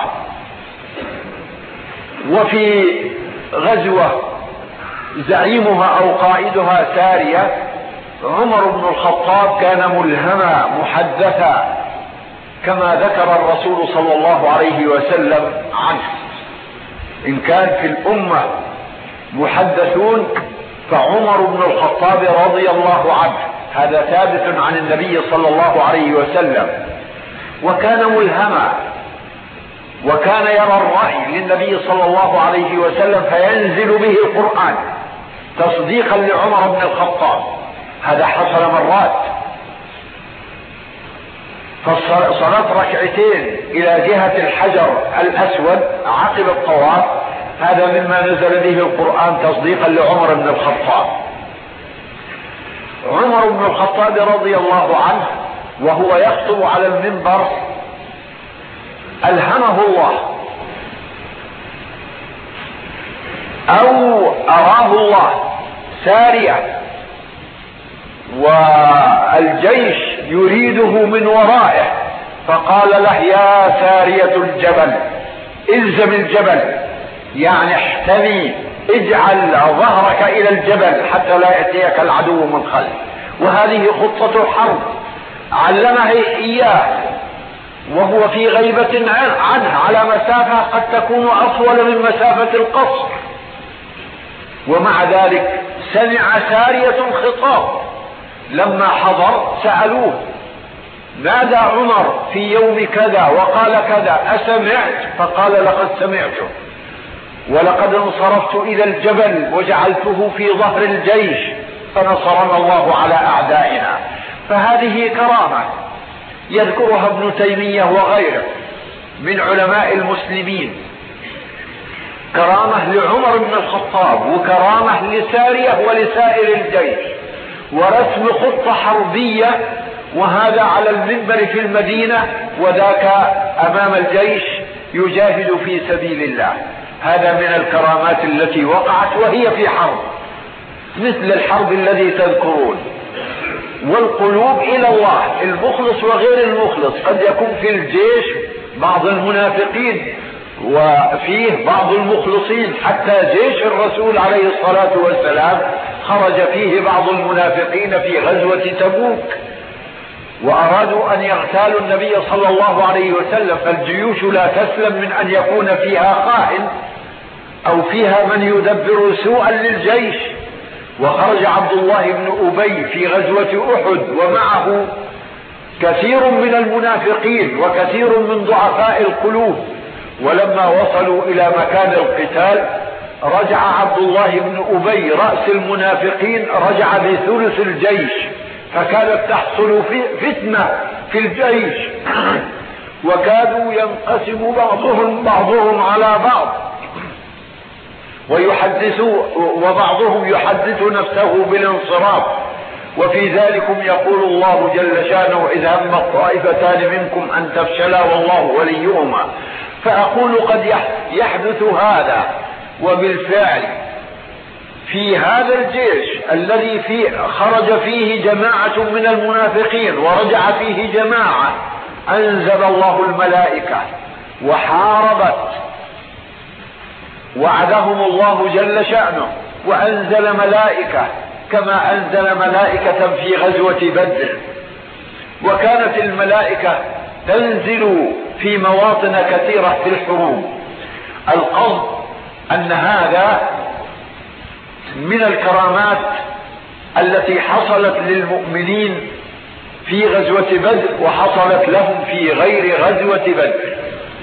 Speaker 1: وفي غزوة زعيمها أو قائدها سارية، عمر بن الخطاب كان ملهما محدثا كما ذكر الرسول صلى الله عليه وسلم عنه. إن كان في الأمة محدثون فعمر بن الخطاب رضي الله عنه، هذا ثابت عن النبي صلى الله عليه وسلم. وكان ملهما، وكان يرى الرأي للنبي صلى الله عليه وسلم فينزل به القرآن تصديقا لعمر بن الخطاب. هذا حصل مرات. فصلاة ركعتين إلى جهة الحجر الأسود عقب الطواف، هذا مما نزل به القرآن تصديقا لعمر بن الخطاب. عمر بن الخطاب رضي الله عنه وهو يخطب على المنبر ألهمه الله أو أراه الله سارية والجيش يريده من ورائه، فقال له: يا سارية الجبل الزم الجبل، يعني احتمي، اجعل ظهرك إلى الجبل حتى لا يأتيك العدو من خلف. وهذه خطة الحرب علمها إياه وهو في غيبة عنه على مسافة قد تكون أطول من مسافة القصر، ومع ذلك سمع سارية خطاب. لما حضر سألوه: نادى عمر في يوم كذا وقال كذا، أسمعت؟ فقال: لقد سمعته، ولقد انصرفت إلى الجبل وجعلته في ظهر الجيش فنصرنا الله على أعدائنا. فهذه كرامة يذكرها ابن تيمية وغيره من علماء المسلمين، كرامة لعمر بن الخطاب وكرامة لسارية ولسائر الجيش، ورسم خطة حربية، وهذا على المنبر في المدينة وذاك أمام الجيش يجاهد في سبيل الله. هذا من الكرامات التي وقعت وهي في حرب، مثل الحرب الذي تذكرون. والقلوب إلى الله، المخلص وغير المخلص. قد يكون في الجيش بعض المنافقين وفيه بعض المخلصين، حتى جيش الرسول عليه الصلاة والسلام خرج فيه بعض المنافقين في غزوة تبوك وأرادوا أن يغتالوا النبي صلى الله عليه وسلم. فالجيوش لا تسلم من أن يكون فيها خائن أو فيها من يدبر سوءا للجيش. وخرج عبد الله بن أبي في غزوة أحد ومعه كثير من المنافقين وكثير من ضعفاء القلوب، ولما وصلوا إلى مكان القتال رجع عبد الله بن أبي رأس المنافقين، رجع بثلث الجيش، فكانت تحصل فتنة في الجيش، وكادوا ينقسم بعضهم على بعض وبعضهم يحدث نفسه بالانصراف. وفي ذلكم يقول الله جل شانه: إذ هم الطائفتان منكم أن تفشلا والله وليهما. فأقول قد يحدث هذا، وبالفعل في هذا الجيش الذي خرج فيه جماعة من المنافقين ورجع فيه جماعة، أنزل الله الملائكة وحاربت، وعدهم الله جل شأنه وأنزل ملائكة كما أنزل ملائكة في غزوة بدر. وكانت الملائكة تنزل في مواطن كثيرة في الحروب. القصد أن هذا من الكرامات التي حصلت للمؤمنين في غزوة بدر وحصلت لهم في غير غزوة بدر.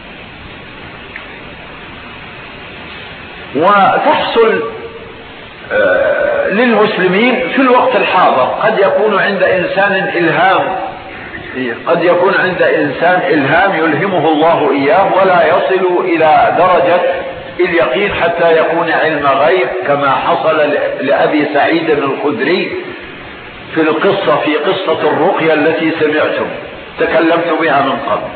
Speaker 1: وتحصل للمسلمين في الوقت الحاضر. قد يكون عند إنسان إلهام يلهمه الله إياه ولا يصل إلى درجة اليقين حتى يكون علم غيب، كما حصل لأبي سعيد الخدري في قصة الرقية التي تكلمت بها من قبل.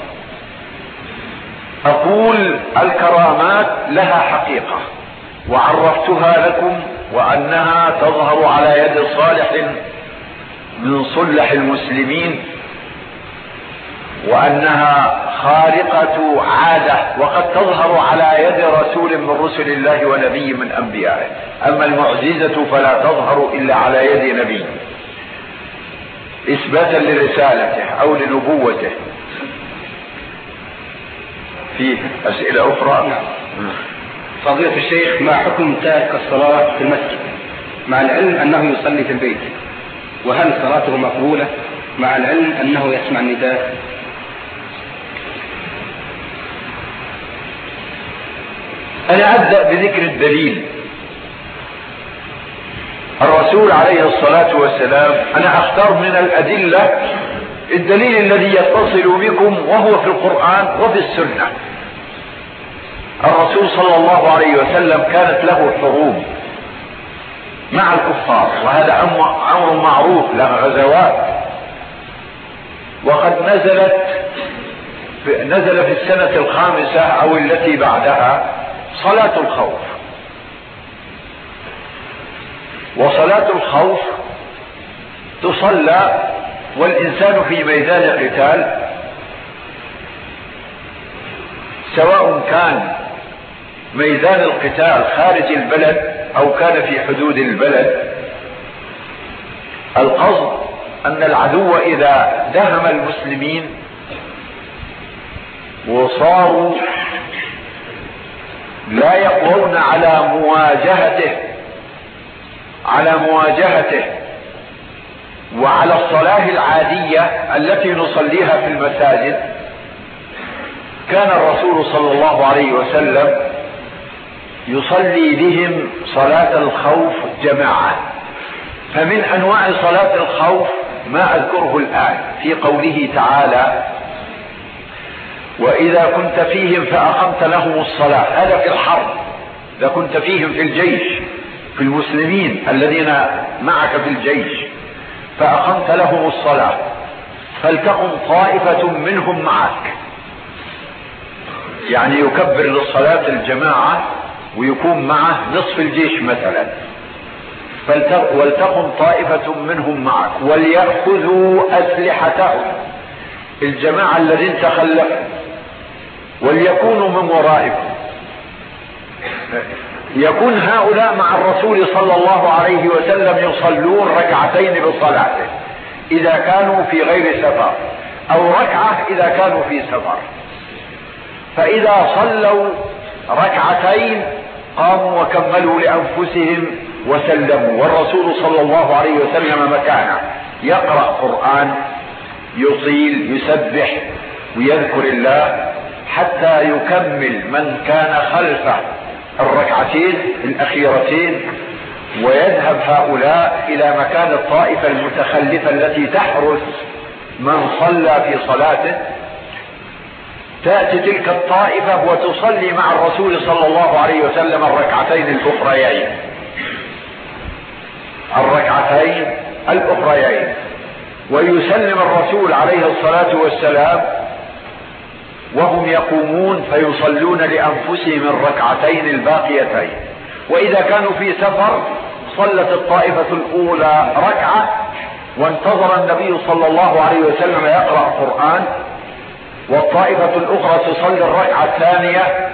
Speaker 1: أقول الكرامات لها حقيقة وعرفتها لكم، وأنها تظهر على يد صالح من صلح المسلمين، وأنها خارقة عادة، وقد تظهر على يد رسول من رسل الله ونبي من أنبيائه. أما المعجزة فلا تظهر إلا على يد نبي إثباتا لرسالته أو لنبوته. في أسئلة أخرى؟
Speaker 2: نعم. فضيلة الشيخ، ما حكم تارك الصلاة في المسجد مع العلم أنه يصلي في البيت؟ وهل صلاته مقبولة مع العلم أنه يسمع النداء؟
Speaker 1: أنا أبدأ بذكر الدليل. الرسول عليه الصلاة والسلام، أنا أختار من الأدلة الدليل الذي يتصل بكم وهو في القرآن وفي السنة. الرسول صلى الله عليه وسلم كانت له حروب مع الكفار، وهذا أمر معروف، له غزوات. وقد نزل في السنة 5 أو التي بعدها صلاة الخوف. وصلاة الخوف تصلى والإنسان في ميدان قتال، سواء كان ميدان القتال خارج البلد أو كان في حدود البلد. القصد أن العدو إذا دهم المسلمين وصاروا لا يقوون على مواجهته وعلى الصلاة العادية التي نصليها في المساجد، كان الرسول صلى الله عليه وسلم يصلي بهم صلاة الخوف جماعة. فمن أنواع صلاة الخوف ما أذكره الآن في قوله تعالى: وإذا كنت فيهم فأقمت لهم الصلاة. هذا في الحرب، إذا كنت فيهم في الجيش، في المسلمين الذين معك في الجيش، فأقمت لهم الصلاة فلتقم طائفة منهم معك، يعني يكبر للصلاة الجماعة ويكون معه نصف الجيش مثلا. ولتقم طائفة منهم معك وليأخذوا أسلحتهم، الجماعة الذين تخلفوا، وليكونوا من ورائكم. يكون هؤلاء مع الرسول صلى الله عليه وسلم يصلون ركعتين بصلاته إذا كانوا في غير سفر، أو ركعة إذا كانوا في سفر. فإذا صلوا ركعتين قاموا وكملوا لأنفسهم وسلموا، والرسول صلى الله عليه وسلم مكانه يقرأ قرآن، يطيل، يسبح ويذكر الله حتى يكمل من كان خلفه الركعتين الأخيرتين، ويذهب هؤلاء إلى مكان الطائفة المتخلفة التي تحرس من صلى في صلاته. تأتي تلك الطائفة وتصلي مع الرسول صلى الله عليه وسلم الركعتين الأخريين، ويسلم الرسول عليه الصلاة والسلام وهم يقومون فيصلون لأنفسهم الركعتين الباقيتين. وإذا كانوا في سفر صلت الطائفة الأولى ركعة، وانتظر النبي صلى الله عليه وسلم يقرأ قرآن، والطائفة الأخرى تصلي الركعة الثانية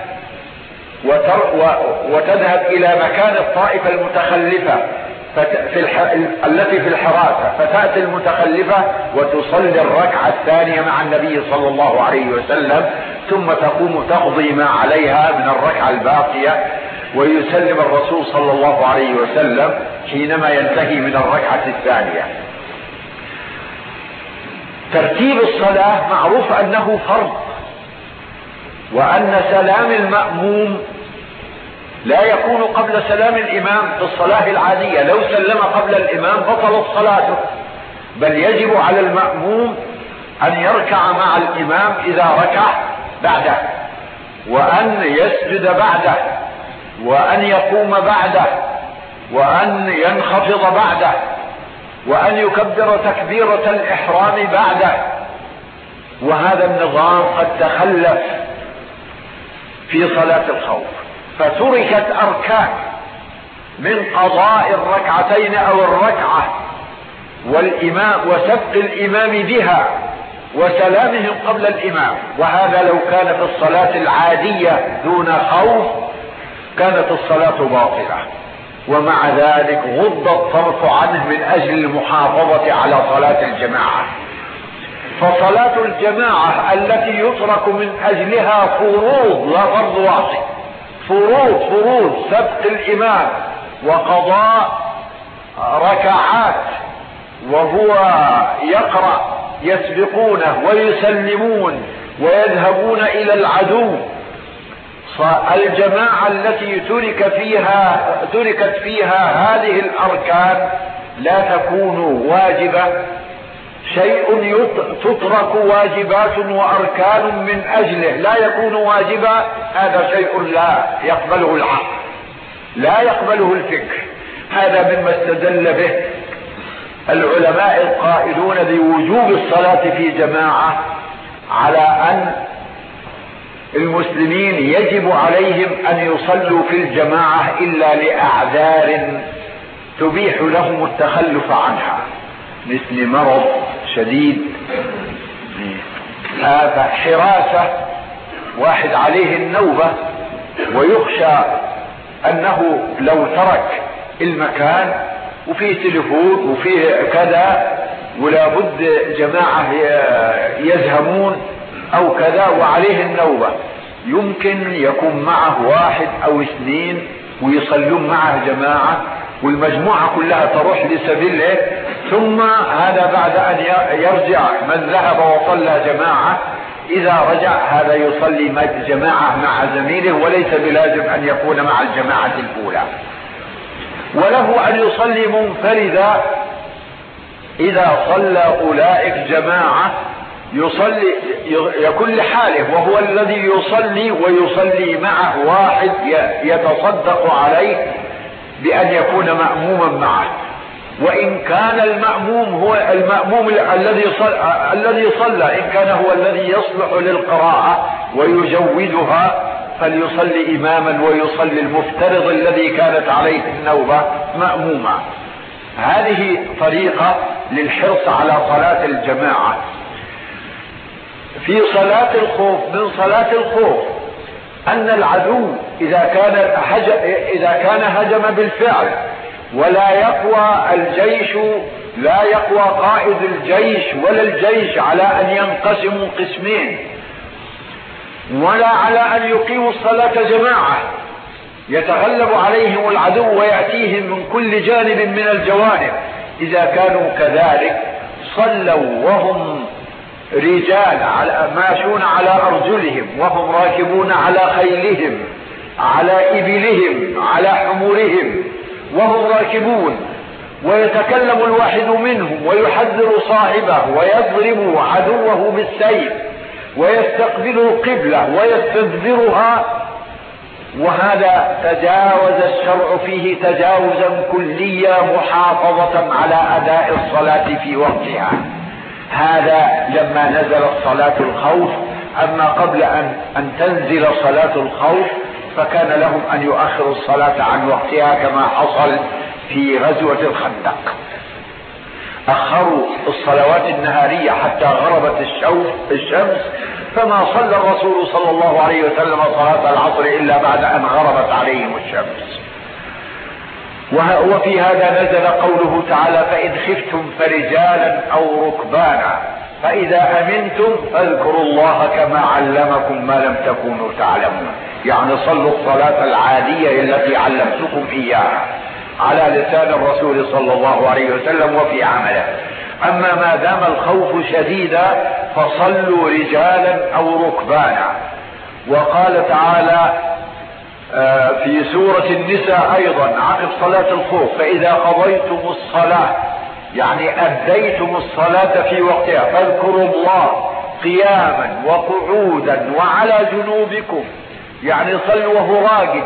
Speaker 1: وتذهب إلى مكان الطائفة المتخلفة التي في الحراسة، فتأتي المتخلفة وتصلي الركعة الثانية مع النبي صلى الله عليه وسلم، ثم تقوم تقضي ما عليها من الركعة الباقية، ويسلم الرسول صلى الله عليه وسلم حينما ينتهي من الركعة الثانية. ترتيب الصلاة معروف أنه فرض، وأن سلام المأموم لا يكون قبل سلام الإمام في الصلاة العادية. لو سلم قبل الإمام بطلت صلاته، بل يجب على المأموم أن يركع مع الإمام إذا ركع بعده، وأن يسجد بعده، وأن يقوم بعده، وأن ينخفض بعده، وأن يكبر تكبيرة الإحرام بعده. وهذا النظام قد تخلف في صلاة الخوف، فتركت أركان من قضاء الركعتين أو الركعة والإمام وسبق الإمام بها وسلامهم قبل الإمام. وهذا لو كان في الصلاة العادية دون خوف كانت الصلاة باطلة، ومع ذلك غض الطرف عنه من أجل المحافظة على صلاة الجماعة. فصلاة الجماعة التي يترك من أجلها فروض لا فرض واحد، فروض سبق الإمام وقضاء ركعات وهو يقرأ يسبقونه ويسلمون ويذهبون إلى العدو. الجماعة التي تركت فيها هذه الأركان لا تكون واجبة. شيء تترك واجبات وأركان من أجله لا يكون واجبا، هذا شيء لا يقبله العقل، لا يقبله الفكر. هذا مما استدل به العلماء القائلون بوجوب الصلاة في جماعة على أن المسلمين يجب عليهم أن يصلوا في الجماعة إلا لأعذار تبيح لهم التخلف عنها، مثل مرض شديد، حراسة، واحد عليه النوبة ويخشى أنه لو ترك المكان وفيه تليفون وفيه كذا ولا بد جماعة يزهمون أو كذا وعليه النوبة، يمكن يكون معه واحد أو اثنين ويصلون معه جماعة والمجموعة كلها تروح لسبيله، ثم هذا بعد أن يرجع من ذهب وصلى جماعة، إذا رجع هذا يصلي جماعة مع زميله وليس بلازم أن يكون مع الجماعة الأولى. وله أن يصلي منفردا إذا صلى أولئك جماعة، يصلي يكون لحاله وهو الذي يصلي ويصلي معه واحد يتصدق عليه بأن يكون مأموما معه. وإن كان المأموم هو المأموم الذي صلى، إن كان هو الذي يصلح للقراءة ويجودها فليصلي إماما ويصلي المفترض الذي كانت عليه النوبة مأموما. هذه طريقة للحرص على صلاة الجماعة. في صلاة الخوف من صلاة الخوف أن العدو إذا كان هجم بالفعل ولا يقوى الجيش، لا يقوى قائد الجيش ولا الجيش على أن ينقسموا قسمين، ولا على أن يقيموا الصلاة جماعة، يتغلب عليهم العدو ويأتيهم من كل جانب من الجوانب. إذا كانوا كذلك صلوا وهم رجال ماشون على أرجلهم، وهم راكبون على خيلهم، على إبلهم، على حمورهم، وهم راكبون، ويتكلم الواحد منهم ويحذر صاحبه ويضرب عدوه بالسيف ويستقبل القبلة ويستدبرها، وهذا تجاوز الشرع فيه تجاوزا كليا محافظة على أداء الصلاة في وقتها. هذا لما نزلت صلاة الخوف. أما قبل أن تنزل صلاة الخوف فكان لهم أن يؤخروا الصلاة عن وقتها كما حصل في غزوة الخندق. أخروا الصلوات النهارية حتى غربت الشمس، فما صلى الرسول صلى الله عليه وسلم صلاة العصر إلا بعد أن غربت عليهم الشمس. وفي هذا نزل قوله تعالى: فإن خفتم فرجالا أو ركبانا فإذا أمنتم فاذكروا الله كما علمكم ما لم تكونوا تعلمون. يعني صلوا الصلاة العادية التي علمتكم إياها على لسان الرسول صلى الله عليه وسلم وفي عمله. أما ما دام الخوف شديدا فصلوا رجالا أو ركبانا. وقال تعالى في سورة النساء أيضا عقب صلاة الخوف: فإذا قضيتم الصلاة، يعني أديتم الصلاة في وقتها، فاذكروا الله قياما وقعودا وعلى جنوبكم، يعني صلوا وهو راقد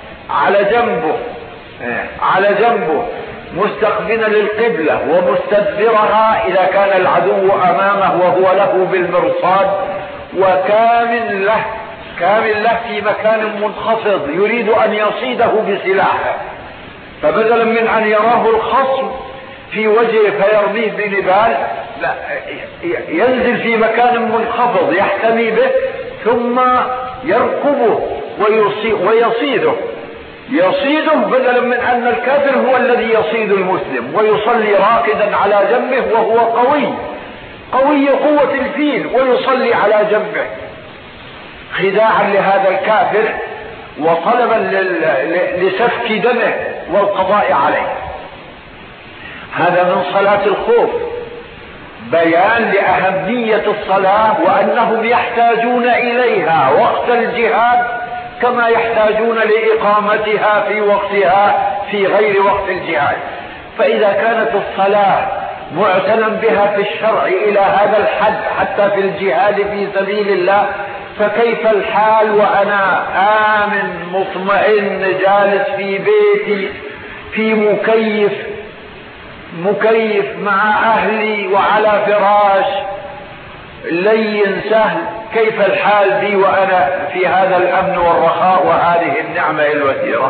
Speaker 1: على جنبه مستقبلا للقبلة ومستدبرها إذا كان العدو أمامه وهو له بالمرصاد، وكامل له في مكان منخفض يريد أن يصيده بسلاحه، فبدلا من أن يراه الخصم في وجهه فيرميه بنبال، لا، ينزل في مكان منخفض يحتمي به ثم يركبه ويصيده بدلا من أن الكافر هو الذي يصيد المسلم، ويصلي راكدا على جنبه وهو قوي قوة الفيل ويصلي على جنبه خداعا لهذا الكافر وطلبا لسفك دمه والقضاء عليه. هذا من صلاة الخوف، بيان لأهمية الصلاة وأنهم يحتاجون إليها وقت الجهاد كما يحتاجون لإقامتها في وقتها في غير وقت الجهاد. فإذا كانت الصلاة معتنى بها في الشرع إلى هذا الحد حتى في الجهاد في سبيل الله، فكيف الحال وأنا آمن مطمئن جالس في بيتي في مكيف مع أهلي وعلى فراش لين سهل؟ كيف الحال بي وأنا في هذا الأمن والرخاء وهذه النعمة الوثيرة؟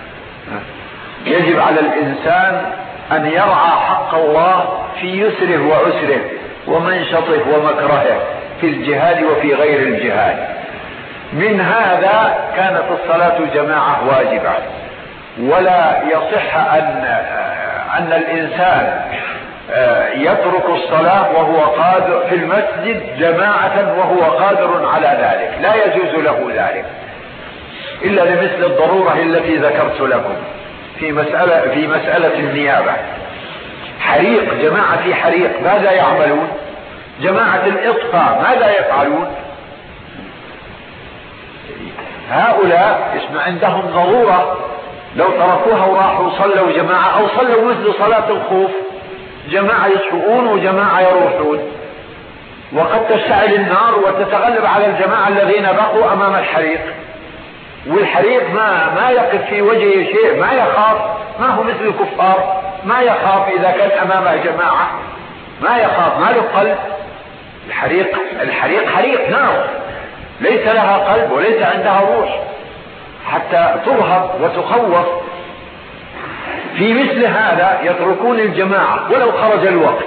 Speaker 1: يجب على الإنسان أن يرعى حق الله في يسره وعسره ومنشطه ومكرهه في الجهاد وفي غير الجهاد. من هذا كانت الصلاة جماعة واجبة، ولا يصح أن الإنسان يترك الصلاة وهو قادر في المسجد جماعة وهو قادر على ذلك، لا يجوز له ذلك إلا لمثل الضرورة التي ذكرت لكم في مسألة النيابة. حريق، جماعة في حريق ماذا يعملون؟ جماعة الإطفاء ماذا يفعلون؟ هؤلاء عندهم ضرورة، لو تركوها وراحوا صلوا جماعة أو صلوا مثل صلاة الخوف، جماعة يصحون وجماعة يروحون، وقد تشتعل النار وتتغلب على الجماعة الذين بقوا أمام الحريق، والحريق ما يقف في وجهه شيء، ما يخاف، ما هو مثل الكفار، ما يخاف إذا كان أمامه جماعة، ما يخاف، ما له قلب. الحريق حريق نار ليس لها قلب وليس عندها روح حتى ترهب وتخوف. في مثل هذا يتركون الجماعة ولو خرج الوقت،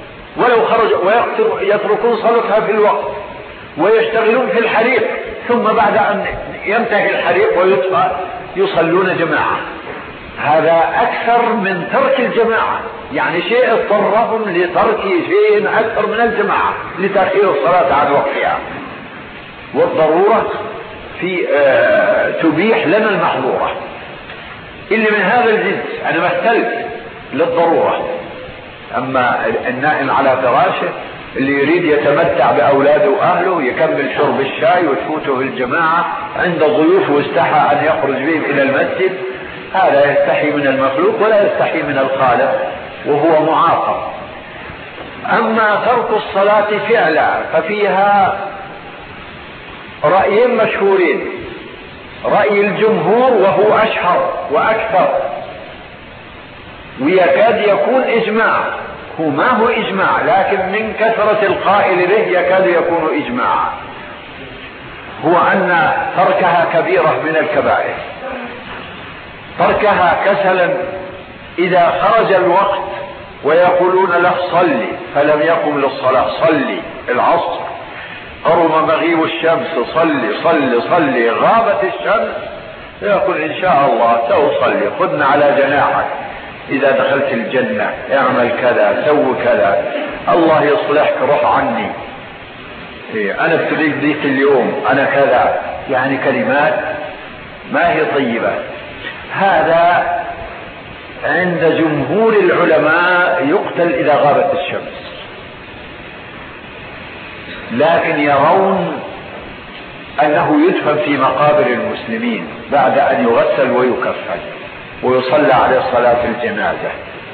Speaker 1: ويتركون صلاتها في الوقت ويشتغلون في الحريق، ثم بعد أن ينتهي الحريق ويطفأ يصلون جماعة. هذا أكثر من ترك الجماعة، يعني شيء اضطرهم لترك شيء أكثر من الجماعة لتأخير الصلاة عن وقتها. والضرورة تبيح لنا المحظورة. اللي من هذا الجنس أنا مثلت للضرورة. أما النائم على فراشه اللي يريد يتمتع بأولاده وأهله يكمل شرب الشاي وتفوته الجماعة عند ضيوف واستحى أن يخرج بهم إلى المسجد، هذا يستحي من المخلوق ولا يستحي من الخالق وهو معاقب. أما ترك الصلاة فعلا ففيها رأيين مشهورين: رأي الجمهور وهو أشهر وأكثر ويكاد يكون إجماع، هو ما هو إجماع لكن من كثرة القائل به يكاد يكون إجماعا، هو أن تركها كبيرة من الكبائر، تركها كسلا إذا خرج الوقت ويقولون له صلي، فلم يقم للصلاة، صلي العصر، قرب مغيب الشمس، صلي صلي صلي، غابت الشمس، يقول إن شاء الله سأصلي، خذنا على جناحك، إذا دخلت الجنة اعمل كذا، سوي كذا، الله يصلحك، روح عني، أنا ابتليت ذيك اليوم، أنا كذا، يعني كلمات ما هي طيبة. هذا عند جمهور العلماء يقتل إذا غابت الشمس، لكن يرون أنه يدفن في مقابر المسلمين بعد أن يغسل ويكفن ويصلى عليه صلاة الجنازة.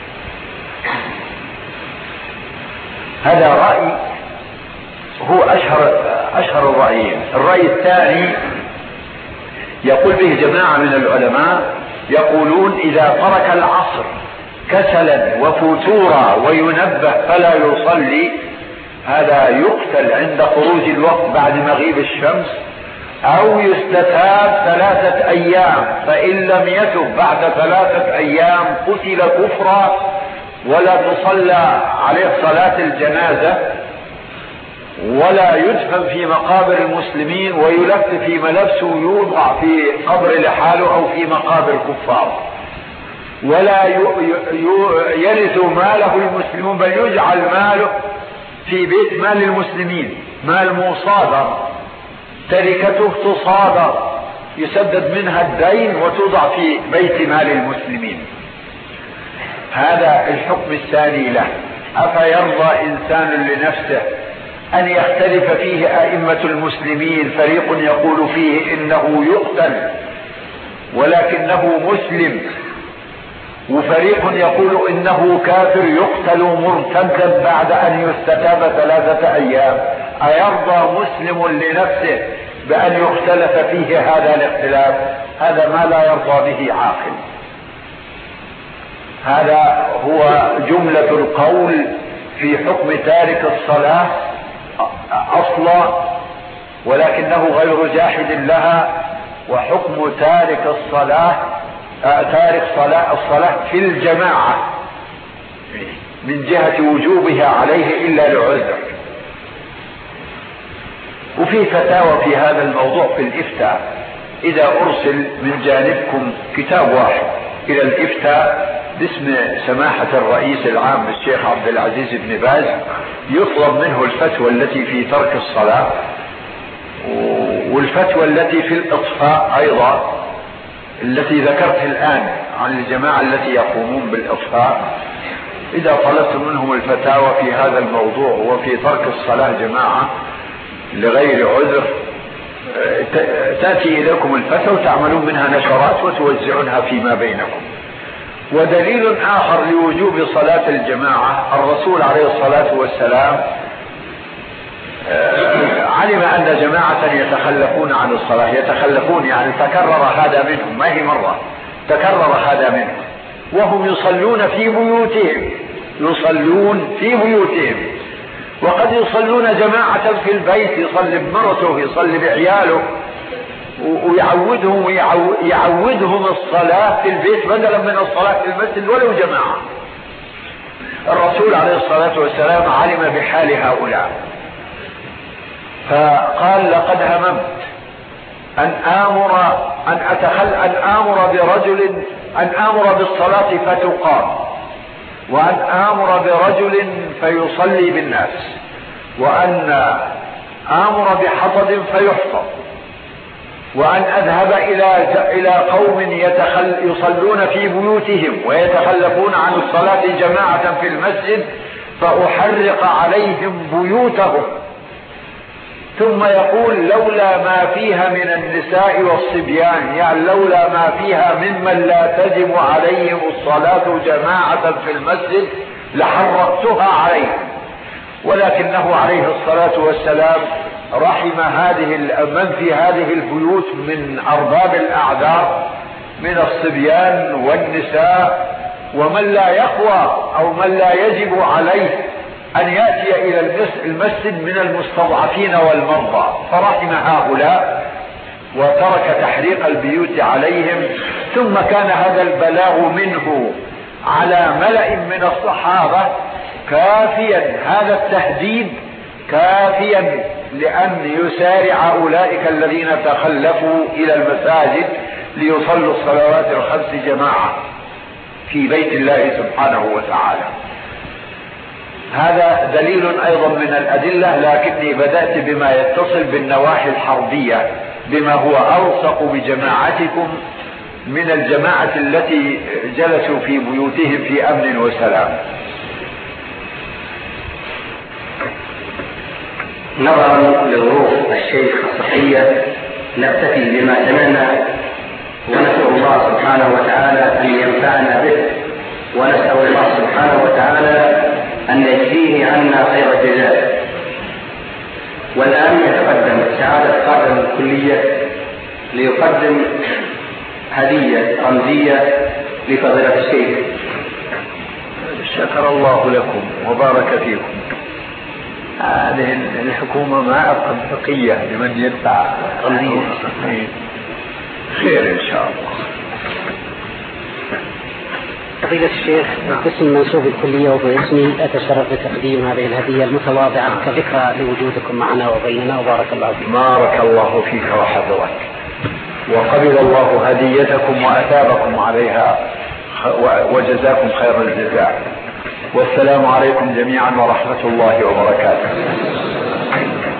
Speaker 1: هذا رأي هو أشهر الرأيين. الرأي الثاني يقول به جماعة من العلماء، يقولون إذا ترك العصر كسلا وفتورا وينبه فلا يصلي، هذا يقتل عند خروج الوقت بعد مغيب الشمس، أو يستتاب 3 أيام، فإن لم يتب بعد 3 أيام قتل كفرا ولا تصلى عليه صلاة الجنازة، ولا يدفن في مقابر المسلمين ويلف في ملبسه ويوضع في قبر لحاله أو في مقابر الكفار، ولا يرث ماله المسلمون، بل يجعل ماله في بيت مال المسلمين، مال مصادر، تركته تصادر يسدد منها الدين وتوضع في بيت مال المسلمين. هذا الحكم الثاني له. أفيرضى إنسان لنفسه أن يختلف فيه أئمة المسلمين، فريق يقول فيه إنه يقتل ولكنه مسلم، وفريق يقول إنه كافر يقتل مرتدا بعد أن يستتاب 3 أيام؟ أيرضى مسلم لنفسه بأن يختلف فيه هذا الاختلاف؟ هذا ما لا يرضى به عاقل. هذا هو جملة القول في حكم تارك الصلاة أصلا، ولكنه غير جاحد لها، وحكم تارك الصلاة الصلاة في الجماعة من جهة وجوبها عليه إلا لعذر. وفي فتاوى في هذا الموضوع في الإفتاء، إذا أرسل من جانبكم كتاب واحد إلى الإفتاء باسم سماحة الرئيس العام الشيخ عبد العزيز بن باز، يطلب منه الفتوى التي في ترك الصلاة والفتوى التي في الإطفاء أيضا التي ذكرت الآن عن الجماعة التي يقومون بالإطفاء. إذا طلبت منهم الفتاوى في هذا الموضوع وفي ترك الصلاة جماعة لغير عذر، تأتي إليكم الفتوى وتعملون منها نشرات وتوزعونها فيما بينكم. ودليل آخر لوجوب صلاة الجماعة، الرسول عليه الصلاة والسلام علم أن جماعة يتخلفون عن الصلاة، يتخلفون يعني تكرر هذا منهم، ما هي مرة، تكرر هذا منهم، وهم يصلون في بيوتهم، يصلون في بيوتهم، وقد يصلون جماعة في البيت، يصلي بمرته، يصلي بعياله، ويعودهم الصلاة في البيت بدلا من الصلاة في المسجد ولو جماعة. الرسول عليه الصلاة والسلام علم بحال هؤلاء، فقال لقد هممت أن آمر بالصلاة فتقام، وأن آمر برجل فيصلي بالناس، وأن آمر بحطب فيحفظ، وأن أذهب إلى قوم يصلون في بيوتهم ويتخلفون عن الصلاة جماعة في المسجد فأحرق عليهم بيوتهم. ثم يقول لولا ما فيها من النساء والصبيان، يعني لولا ما فيها ممن لا تجب عليهم الصلاة جماعة في المسجد لحرقتها عليهم. ولكنه عليه الصلاة والسلام رحم من في هذه البيوت من أرباب الأعذار من الصبيان والنساء، ومن لا يقوى أو من لا يجب عليه أن يأتي إلى المسجد من المستضعفين والمرضى، فرحم هؤلاء وترك تحريق البيوت عليهم. ثم كان هذا البلاغ منه على ملأ من الصحابة كافيا، هذا التهديد كافيا لأن يسارع أولئك الذين تخلفوا إلى المساجد ليصلوا الصلوات الخمس جماعة في بيت الله سبحانه وتعالى. هذا دليل أيضا من الأدلة، لكني بدأت بما يتصل بالنواحي الحربية، بما هو ألصق بجماعتكم من الجماعة التي جلسوا في بيوتهم في أمن وسلام.
Speaker 2: نظرا لظروف الشيخ الصحية نكتفي بما سمعنا، ونسأل الله سبحانه وتعالى أن ينفعنا به، ونسأل الله سبحانه وتعالى أن يجزيه عنا خير الجزاء. والآن يتقدم سعادة قائد الكلية ليقدم هدية رمزية لفضيلة الشيخ.
Speaker 1: شكر الله لكم وبارك فيكم. هذه الحكومة ما أبقى بقية لمن يدفع رمزية خير إن شاء الله.
Speaker 3: فضيلة الشيخ، باسم منسوب الكلية وباسمي أتشرف بتقديم هذه الهدية المتواضعة كذكرى لوجودكم معنا وبيننا، وبارك الله فيكم.
Speaker 1: بارك الله فيك وحفظك، وقبل الله هديتكم وأثابكم عليها وجزاكم خير الجزاء. والسلام عليكم جميعا ورحمة الله وبركاته.